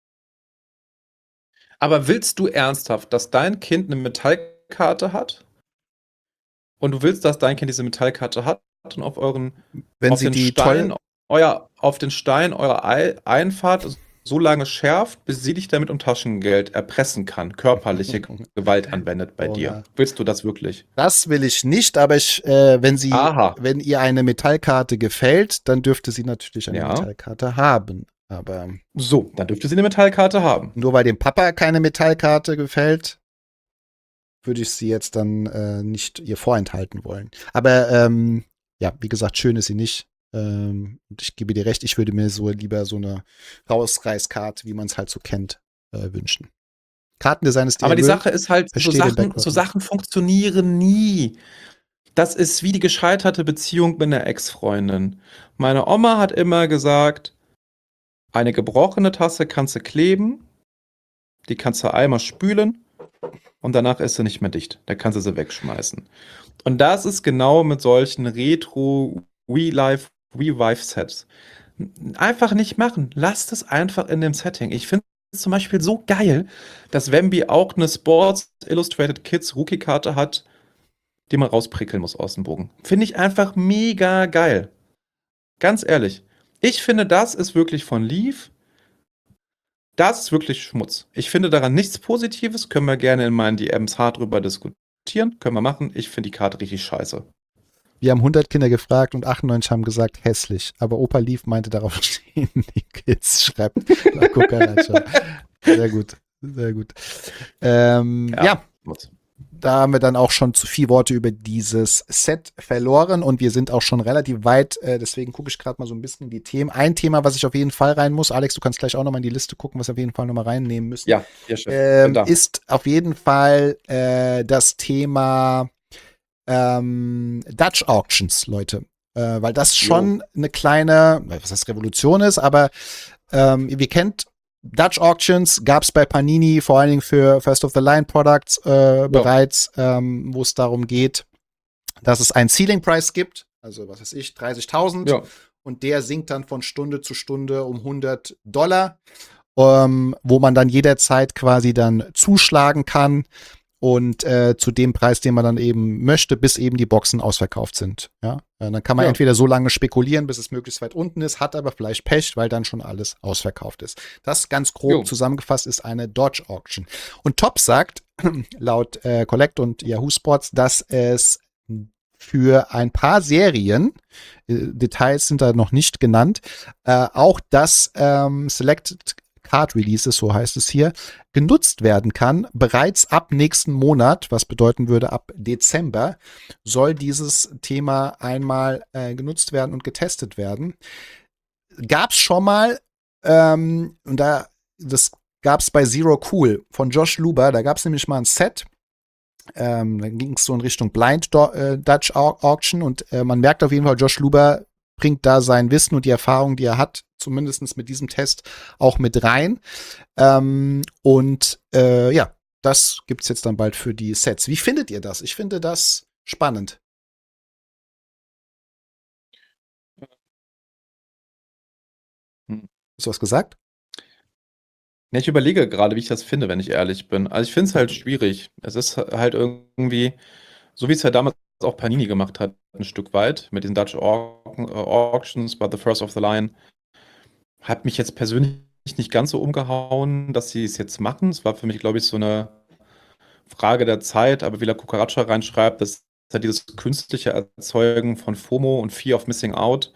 Aber willst du ernsthaft, dass dein Kind eine Metallkarte hat? Und du willst, dass dein Kind diese Metallkarte hat und auf euren, Wenn auf sie den die Stein, toll, euer, auf den Stein eurer Ei- Einfahrt so lange schärft, bis sie dich damit um Taschengeld erpressen kann, körperliche Gewalt anwendet bei dir. Oha. Willst du das wirklich? Das will ich nicht, aber ich, äh, wenn sie, Aha. wenn ihr eine Metallkarte gefällt, dann dürfte sie natürlich eine Ja. Metallkarte haben. Aber So, dann dürfte sie eine Metallkarte haben. nur weil dem Papa keine Metallkarte gefällt, würde ich sie jetzt dann äh, nicht ihr vorenthalten wollen. Aber ähm, ja, wie gesagt, schön ist sie nicht. Ähm, und ich gebe dir recht, ich würde mir so lieber so eine Rausreißkarte, wie man es halt so kennt, äh, wünschen. Kartendesign ist die Aber die Müll. Sache ist halt, so Verstehe den Sachen, Background so nicht. Sachen funktionieren nie. Das ist wie die gescheiterte Beziehung mit einer Ex-Freundin. Meine Oma hat immer gesagt, eine gebrochene Tasse kannst du kleben, die kannst du einmal spülen und danach ist sie nicht mehr dicht. Da kannst du sie wegschmeißen. Und das ist genau mit solchen Retro We-Life, We-Vive-Sets. Einfach nicht machen. Lasst es einfach in dem Setting. Ich finde es zum Beispiel so geil, dass Wemby auch eine Sports Illustrated Kids Rookie-Karte hat, die man rausprickeln muss aus dem Bogen. Finde ich einfach mega geil. Ganz ehrlich. Ich finde, das ist wirklich von Leaf. Das ist wirklich Schmutz. Ich finde daran nichts Positives. Können wir gerne in meinen D Ms hart drüber diskutieren. Können wir machen. Ich finde die Karte richtig scheiße. Wir haben hundert Kinder gefragt und achtundneunzig haben gesagt, hässlich. Aber Opa Leaf meinte, darauf stehen die Kids, schreibt La Cucaracha. Sehr gut, sehr gut. Ähm, ja. ja. Schmutz. Da haben wir dann auch schon zu viel Worte über dieses Set verloren und wir sind auch schon relativ weit, äh, deswegen gucke ich gerade mal so ein bisschen in die Themen. Ein Thema, was ich auf jeden Fall rein muss, Alex, du kannst gleich auch nochmal in die Liste gucken, was wir auf jeden Fall nochmal reinnehmen müssen. Ja, ja, Chef. Ähm, Bin da. ist auf jeden Fall äh, das Thema ähm, Dutch Auctions, Leute. Äh, weil das schon Jo. eine kleine, was heißt Revolution ist, aber ähm, ihr kennt Dutch Auctions, gab es bei Panini, vor allen Dingen für First of the Line Products äh, bereits, ähm, wo es darum geht, dass es einen Ceiling Price gibt, also was weiß ich, dreißigtausend, Ja. und der sinkt dann von Stunde zu Stunde um hundert Dollar, ähm, wo man dann jederzeit quasi dann zuschlagen kann und äh, zu dem Preis, den man dann eben möchte, bis eben die Boxen ausverkauft sind. Ja, äh, dann kann man Ja. entweder so lange spekulieren, bis es möglichst weit unten ist, hat aber vielleicht Pech, weil dann schon alles ausverkauft ist. Das ganz grob Jo. zusammengefasst ist eine Dodge Auction. Und Top sagt, laut äh, Collect und Yahoo Sports, dass es für ein paar Serien, äh, Details sind da noch nicht genannt, äh, auch das ähm, Selected Card Releases, so heißt es hier, genutzt werden kann. Bereits ab nächsten Monat, was bedeuten würde, ab Dezember, soll dieses Thema einmal äh, genutzt werden und getestet werden. Gab es schon mal, ähm, und da, das gab es bei Zero Cool von Josh Luber, da gab es nämlich mal ein Set, ähm, dann ging es so in Richtung Blind Do äh, Dutch Au Auction und äh, man merkt auf jeden Fall, Josh Luber bringt da sein Wissen und die Erfahrung, die er hat, zumindest mit diesem Test, auch mit rein. Ähm, und äh, ja, das gibt es jetzt dann bald für die Sets. Wie findet ihr das? Ich finde das spannend. Hm. Hast du was gesagt? Ne, ich überlege gerade, wie ich das finde, wenn ich ehrlich bin. Also ich finde es halt schwierig. Es ist halt irgendwie, so wie es ja damals auch Panini gemacht hat, ein Stück weit, mit den Dutch Au äh, Auctions bei The First of the Line, hat mich jetzt persönlich nicht ganz so umgehauen, dass sie es jetzt machen. Es war für mich, glaube ich, so eine Frage der Zeit, aber wie La Cucaracha reinschreibt, das halt dieses künstliche Erzeugen von FOMO und Fear of Missing Out.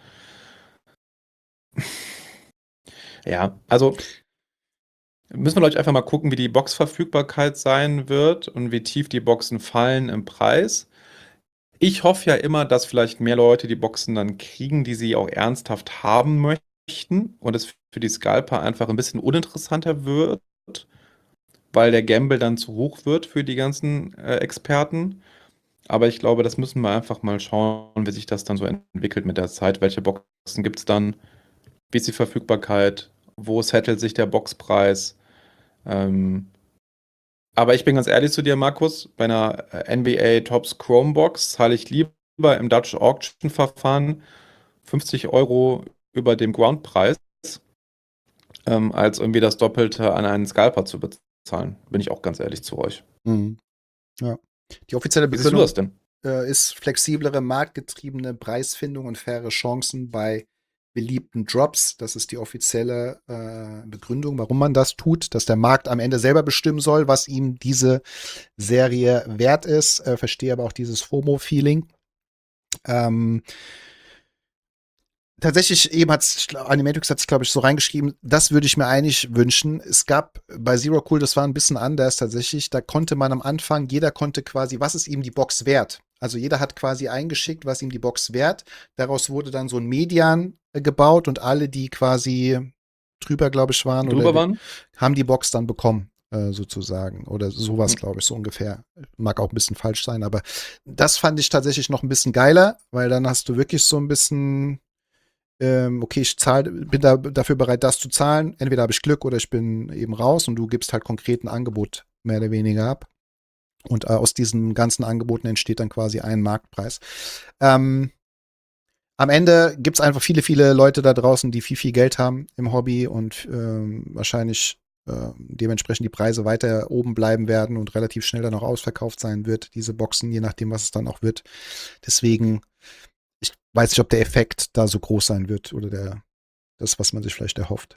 Ja, also müssen wir, glaube ich, einfach mal gucken, wie die Boxverfügbarkeit sein wird und wie tief die Boxen fallen im Preis. Ich hoffe ja immer, dass vielleicht mehr Leute die Boxen dann kriegen, die sie auch ernsthaft haben möchten und es für die Scalper einfach ein bisschen uninteressanter wird, weil der Gamble dann zu hoch wird für die ganzen äh, Experten. Aber ich glaube, das müssen wir einfach mal schauen, wie sich das dann so entwickelt mit der Zeit. Welche Boxen gibt es dann? Wie ist die Verfügbarkeit? Wo settelt sich der Boxpreis? Ähm, aber ich bin ganz ehrlich zu dir, Markus, bei einer äh, N B A Topps Chrome Box zahle ich lieber im Dutch Auction Verfahren fünfzig Euro über dem Groundpreis, ähm, als irgendwie das Doppelte an einen Scalper zu bezahlen. Bin ich auch ganz ehrlich zu euch. Mhm. Ja. Die offizielle Wie siehst du Begründung das denn? äh, ist flexiblere, marktgetriebene Preisfindung und faire Chancen bei beliebten Drops. Das ist die offizielle äh, Begründung, warum man das tut, dass der Markt am Ende selber bestimmen soll, was ihm diese Serie wert ist. Äh, verstehe aber auch dieses FOMO-Feeling. Ähm, tatsächlich, eben hat's, Animatrix hat es, glaube ich, so reingeschrieben, das würde ich mir eigentlich wünschen. Es gab bei Zero Cool, das war ein bisschen anders tatsächlich, da konnte man am Anfang, jeder konnte quasi, was ist ihm die Box wert? Also jeder hat quasi eingeschickt, was ihm die Box wert. Daraus wurde dann so ein Median äh, gebaut und alle, die quasi drüber, glaube ich, waren, Drüber oder waren? haben die Box dann bekommen, äh, sozusagen. Oder sowas, Hm. glaube ich, so ungefähr. Mag auch ein bisschen falsch sein, aber das fand ich tatsächlich noch ein bisschen geiler, weil dann hast du wirklich so ein bisschen ähm, okay, ich zahl, bin da, dafür bereit, das zu zahlen. Entweder habe ich Glück oder ich bin eben raus und du gibst halt konkret ein Angebot mehr oder weniger ab. Und äh, aus diesen ganzen Angeboten entsteht dann quasi ein Marktpreis. Ähm, am Ende gibt es einfach viele, viele Leute da draußen, die viel, viel Geld haben im Hobby und ähm, wahrscheinlich äh, dementsprechend die Preise weiter oben bleiben werden und relativ schnell dann auch ausverkauft sein wird, diese Boxen, je nachdem, was es dann auch wird. Deswegen, ich weiß nicht, ob der Effekt da so groß sein wird oder der, das, was man sich vielleicht erhofft.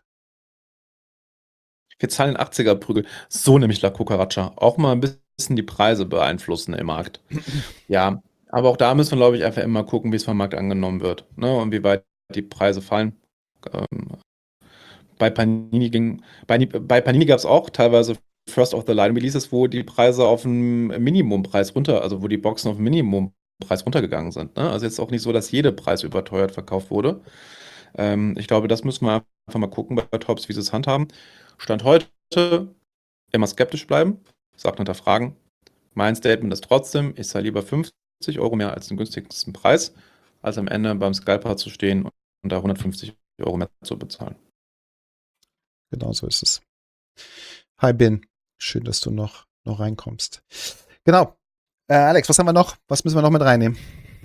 Wir zahlen achtziger-Prügel. So nämlich La Cucaracha. Auch mal ein bisschen die Preise beeinflussen im Markt. Ja, aber auch da müssen wir, glaube ich, einfach immer gucken, wie es vom Markt angenommen wird, ne? Und wie weit die Preise fallen. Ähm, bei Panini ging, bei, bei Panini gab es auch teilweise First of the Line Releases, wo die Preise auf einen Minimumpreis runter, also wo die Boxen auf einen Minimumpreis runtergegangen sind, ne? Also jetzt auch nicht so, dass jeder Preis überteuert verkauft wurde. Ähm, ich glaube, das müssen wir einfach mal gucken bei Tops, wie sie es handhaben. Stand heute immer skeptisch bleiben, sagt hinterfragen. Mein Statement ist trotzdem, ich zahle lieber fünfzig Euro mehr als den günstigsten Preis, als am Ende beim Scalper zu stehen und da hundertfünfzig Euro mehr zu bezahlen. Genau so ist es. Hi Ben, schön, dass du noch, noch reinkommst. Genau. Äh, Alex, was haben wir noch? Was müssen wir noch mit reinnehmen?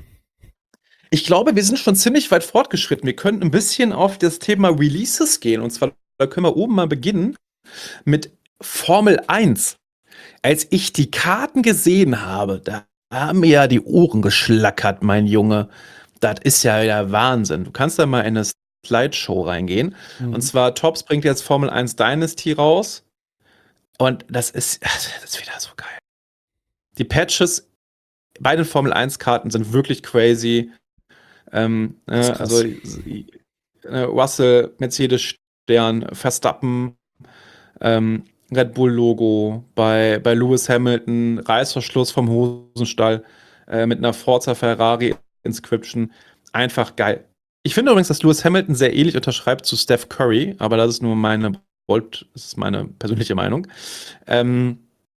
Ich glaube, wir sind schon ziemlich weit fortgeschritten. Wir könnten ein bisschen auf das Thema Releases gehen. Und zwar, da können wir oben mal beginnen mit Formel eins. Als ich die Karten gesehen habe, da haben mir ja die Ohren geschlackert, mein Junge. Das ist ja der Wahnsinn. Du kannst da mal in eine Slideshow reingehen. Mhm. Und zwar, Topps bringt jetzt Formel eins Dynasty raus. Und das ist, das ist wieder so geil. Die Patches bei den Formel eins Karten sind wirklich crazy. Ähm, äh, also äh, Russell, Mercedes Stern, Verstappen, ähm, Red Bull Logo, bei, bei Lewis Hamilton, Reißverschluss vom Hosenstall äh, mit einer Forza Ferrari Inscription. Einfach geil. Ich finde übrigens, dass Lewis Hamilton sehr ähnlich unterschreibt zu Steph Curry, aber das ist nur meine, das ist meine persönliche Meinung. Ähm,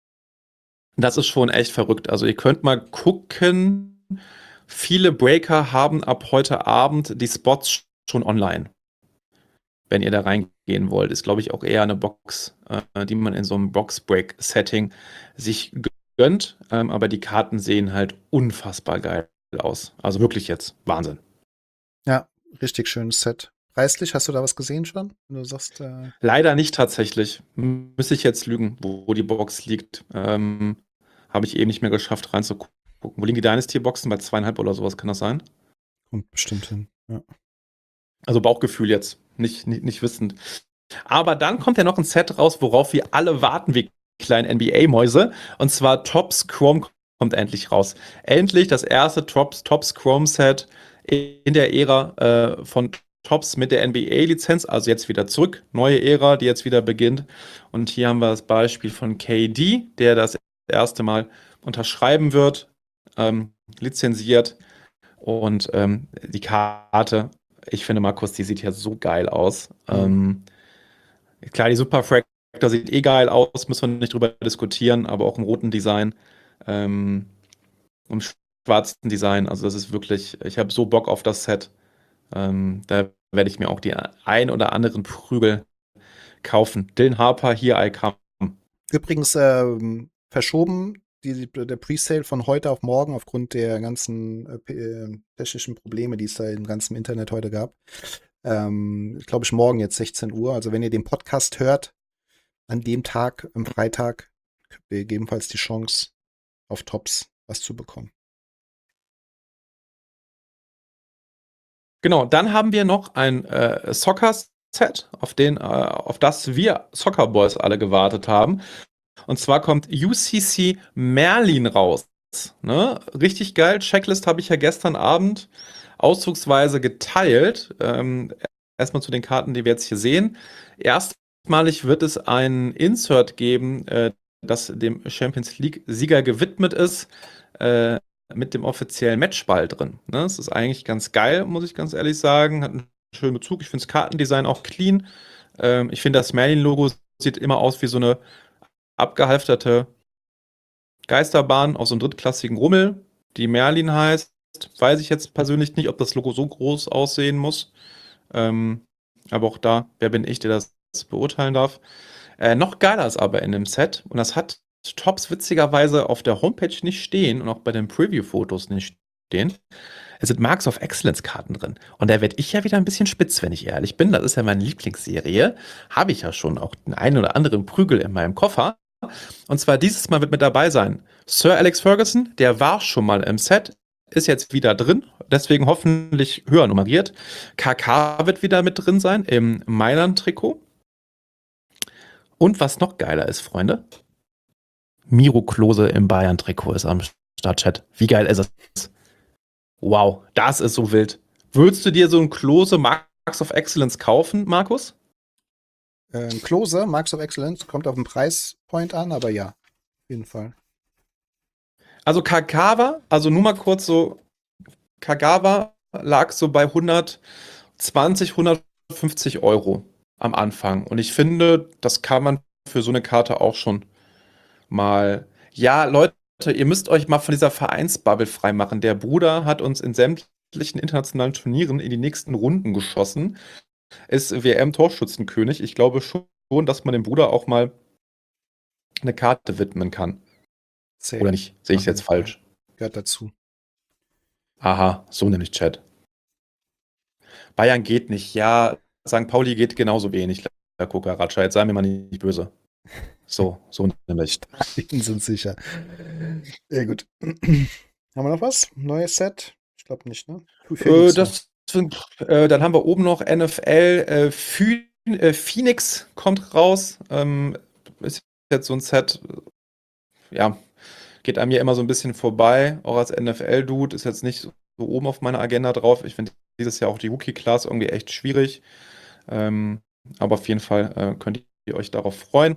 das ist schon echt verrückt. Also ihr könnt mal gucken. Viele Breaker haben ab heute Abend die Spots schon online. Wenn ihr da reingehen wollt, ist, glaube ich, auch eher eine Box, äh, die man in so einem Box-Break-Setting sich gönnt. Ähm, aber die Karten sehen halt unfassbar geil aus. Also wirklich jetzt Wahnsinn. Ja, richtig schönes Set. Preislich, hast du da was gesehen schon? Wenn du sagst, äh Leider nicht tatsächlich. Müsste ich jetzt lügen, wo, wo die Box liegt. Ähm, Habe ich eben nicht mehr geschafft, reinzugucken. Wo liegen die Dynasty-Boxen? Bei zweieinhalb oder sowas, kann das sein? kommt bestimmt hin. Ja. Also Bauchgefühl jetzt, nicht, nicht, nicht wissend. Aber dann kommt ja noch ein Set raus, worauf wir alle warten, wie kleine N B A-Mäuse. Und zwar Topps Chrome kommt endlich raus. Endlich das erste Tops, Tops Chrome Set in der Ära äh, von Tops mit der N B A-Lizenz, also jetzt wieder zurück, neue Ära, die jetzt wieder beginnt. Und hier haben wir das Beispiel von K D, der das erste Mal unterschreiben wird, ähm, lizenziert. Und ähm, die Karte, ich finde, Markus, die sieht ja so geil aus. Ähm, klar, die Super Fractor sieht eh geil aus, müssen wir nicht drüber diskutieren, aber auch im roten Design, ähm, im schwarzen Design. Also das ist wirklich, ich habe so Bock auf das Set. Ähm, da werde ich mir auch die ein oder anderen Prügel kaufen. Dylan Harper, Here I Come. Übrigens ähm, verschoben die, der Presale von heute auf morgen aufgrund der ganzen äh, äh, technischen Probleme, die es da im ganzen Internet heute gab. Ähm, glaube ich, morgen jetzt sechzehn Uhr. Also wenn ihr den Podcast hört, an dem Tag, am Freitag, habt ihr gegebenenfalls die Chance, auf Tops was zu bekommen. Genau, dann haben wir noch ein äh, Soccer-Set, auf, den, äh, auf das wir Soccer Boys alle gewartet haben. Und zwar kommt U C C Merlin raus. Ne? Richtig geil. Checklist habe ich ja gestern Abend auszugsweise geteilt. Ähm, erstmal zu den Karten, die wir jetzt hier sehen. Erstmalig wird es ein Insert geben, äh, das dem Champions League-Sieger gewidmet ist, äh, mit dem offiziellen Matchball drin. Ne? Das ist eigentlich ganz geil, muss ich ganz ehrlich sagen. Hat einen schönen Bezug. Ich finde das Kartendesign auch clean. Ähm, ich finde, das Merlin-Logo sieht immer aus wie so eine abgehalfterte Geisterbahn auf so einem drittklassigen Rummel, die Merlin heißt. Weiß ich jetzt persönlich nicht, ob das Logo so groß aussehen muss. Ähm, aber auch da, wer bin ich, der das beurteilen darf. Äh, noch geiler ist aber in dem Set, und das hat Tops witzigerweise auf der Homepage nicht stehen und auch bei den Preview-Fotos nicht stehen. Es sind Marks of Excellence-Karten drin. Und da werde ich ja wieder ein bisschen spitz, wenn ich ehrlich bin. Das ist ja meine Lieblingsserie. Habe ich ja schon auch den einen oder anderen Prügel in meinem Koffer. Und zwar dieses Mal wird mit dabei sein Sir Alex Ferguson, der war schon mal im Set, ist jetzt wieder drin, deswegen hoffentlich höher nummeriert. K K wird wieder mit drin sein im Mailand-Trikot. Und was noch geiler ist, Freunde, Miro Klose im Bayern-Trikot ist am Startchat. Wie geil ist es? Wow, das ist so wild. Würdest du dir so ein Klose Marks of Excellence kaufen, Markus? Äh, Klose, Marks of Excellence, kommt auf den Preispoint an, aber ja, auf jeden Fall. Also Kagawa, also nur mal kurz so, Kagawa lag so bei hundertzwanzig, hundertfünfzig Euro am Anfang. Und ich finde, das kann man für so eine Karte auch schon mal. Ja, Leute, ihr müsst euch mal von dieser Vereinsbubble freimachen. Der Bruder hat uns in sämtlichen internationalen Turnieren in die nächsten Runden geschossen. Ist W M-Torschützenkönig. Ich glaube schon, dass man dem Bruder auch mal eine Karte widmen kann. Safe. Oder nicht? Sehe ich es jetzt falsch? Gehört dazu. Aha, so nämlich Chat. Bayern geht nicht. Ja, Sankt Pauli geht genauso wenig, Herr Kokaratscha. Jetzt sei mir mal nicht böse. So, so nämlich. Die sind sicher. Ja, gut. Haben wir noch was? Neues Set? Ich glaube nicht, ne? Äh, das sind, äh, dann haben wir oben noch N F L. Äh, Phoe- äh, Phoenix kommt raus. Ähm, ist jetzt so ein Set. Ja, geht einem ja immer so ein bisschen vorbei. Auch als N F L-Dude ist jetzt nicht so oben auf meiner Agenda drauf. Ich finde dieses Jahr auch die Rookie-Class irgendwie echt schwierig. Ähm, aber auf jeden Fall äh, könnt ihr euch darauf freuen.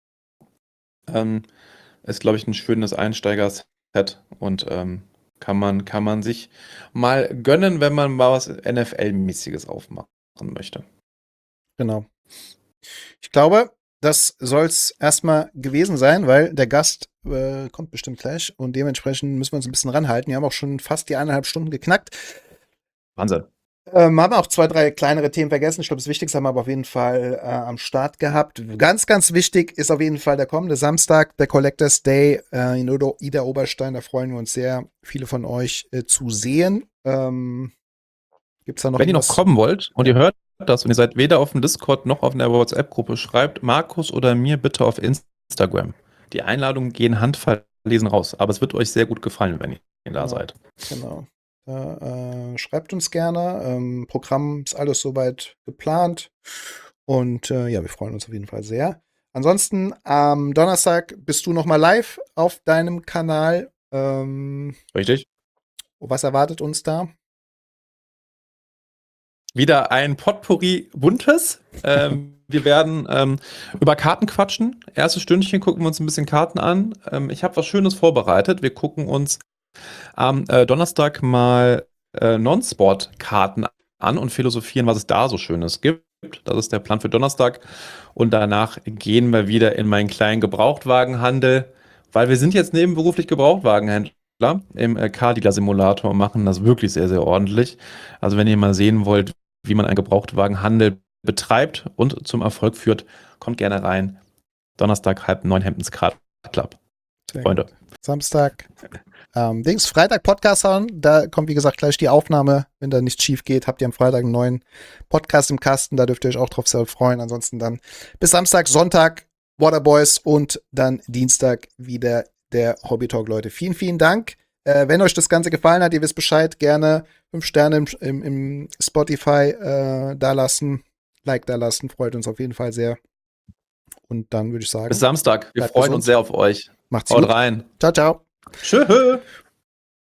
Ähm, ist, glaube ich, ein schönes Einsteiger-Set und ähm, kann man, kann man sich mal gönnen, wenn man mal was N F L-mäßiges aufmachen möchte. Genau. Ich glaube, das soll es erstmal gewesen sein, weil der Gast äh, kommt bestimmt gleich und dementsprechend müssen wir uns ein bisschen ranhalten. Wir haben auch schon fast die eineinhalb Stunden geknackt. Wahnsinn. Ähm, haben auch zwei, drei kleinere Themen vergessen. Ich glaube, das Wichtigste haben wir aber auf jeden Fall äh, am Start gehabt. Ganz, ganz wichtig ist auf jeden Fall der kommende Samstag, der Collectors Day äh, in Odo- Ida Oberstein. Da freuen wir uns sehr, viele von euch äh, zu sehen. Ähm, gibt's da noch Wenn ihr noch was? kommen wollt und ihr hört das und ihr seid weder auf dem Discord noch auf einer WhatsApp-Gruppe, schreibt Markus oder mir bitte auf Instagram. Die Einladungen gehen handverlesen raus, aber es wird euch sehr gut gefallen, wenn ihr da Genau. seid. Genau. Äh, äh, schreibt uns gerne. Ähm, Programm ist alles soweit geplant. Und äh, ja, wir freuen uns auf jeden Fall sehr. Ansonsten am Donnerstag bist du noch mal live auf deinem Kanal Ähm, Richtig. was erwartet uns da? Wieder ein Potpourri Buntes. Ähm, wir werden ähm, über Karten quatschen. Erstes Stündchen gucken wir uns ein bisschen Karten an. Ähm, ich habe was Schönes vorbereitet. Wir gucken uns am äh, Donnerstag mal äh, Non-Sport-Karten an und philosophieren, was es da so Schönes gibt. Das ist der Plan für Donnerstag. Und danach gehen wir wieder in meinen kleinen Gebrauchtwagenhandel, weil wir sind jetzt nebenberuflich Gebrauchtwagenhändler im äh, Car-Dealer-Simulator und machen das wirklich sehr, sehr ordentlich. Also wenn ihr mal sehen wollt, wie man einen Gebrauchtwagenhandel betreibt und zum Erfolg führt, kommt gerne rein. Donnerstag halb neun Hemptons Car Club. Sehr Freunde. gut. Samstag. Ähm, Dings, Freitag Podcast hören. Da kommt, wie gesagt, gleich die Aufnahme. Wenn da nichts schief geht, habt ihr am Freitag einen neuen Podcast im Kasten. Da dürft ihr euch auch drauf sehr freuen. Ansonsten dann bis Samstag, Sonntag Waterboys und dann Dienstag wieder der Hobby Talk, Leute. Vielen, vielen Dank. Äh, wenn euch das Ganze gefallen hat, ihr wisst Bescheid, gerne fünf Sterne im, im, im Spotify äh, da lassen, Like da lassen, freut uns auf jeden Fall sehr. Und dann würde ich sagen, Bis Samstag. Wir bleibt freuen gesund. uns sehr auf euch. Macht's Haut gut. rein. Ciao, ciao. Tschö.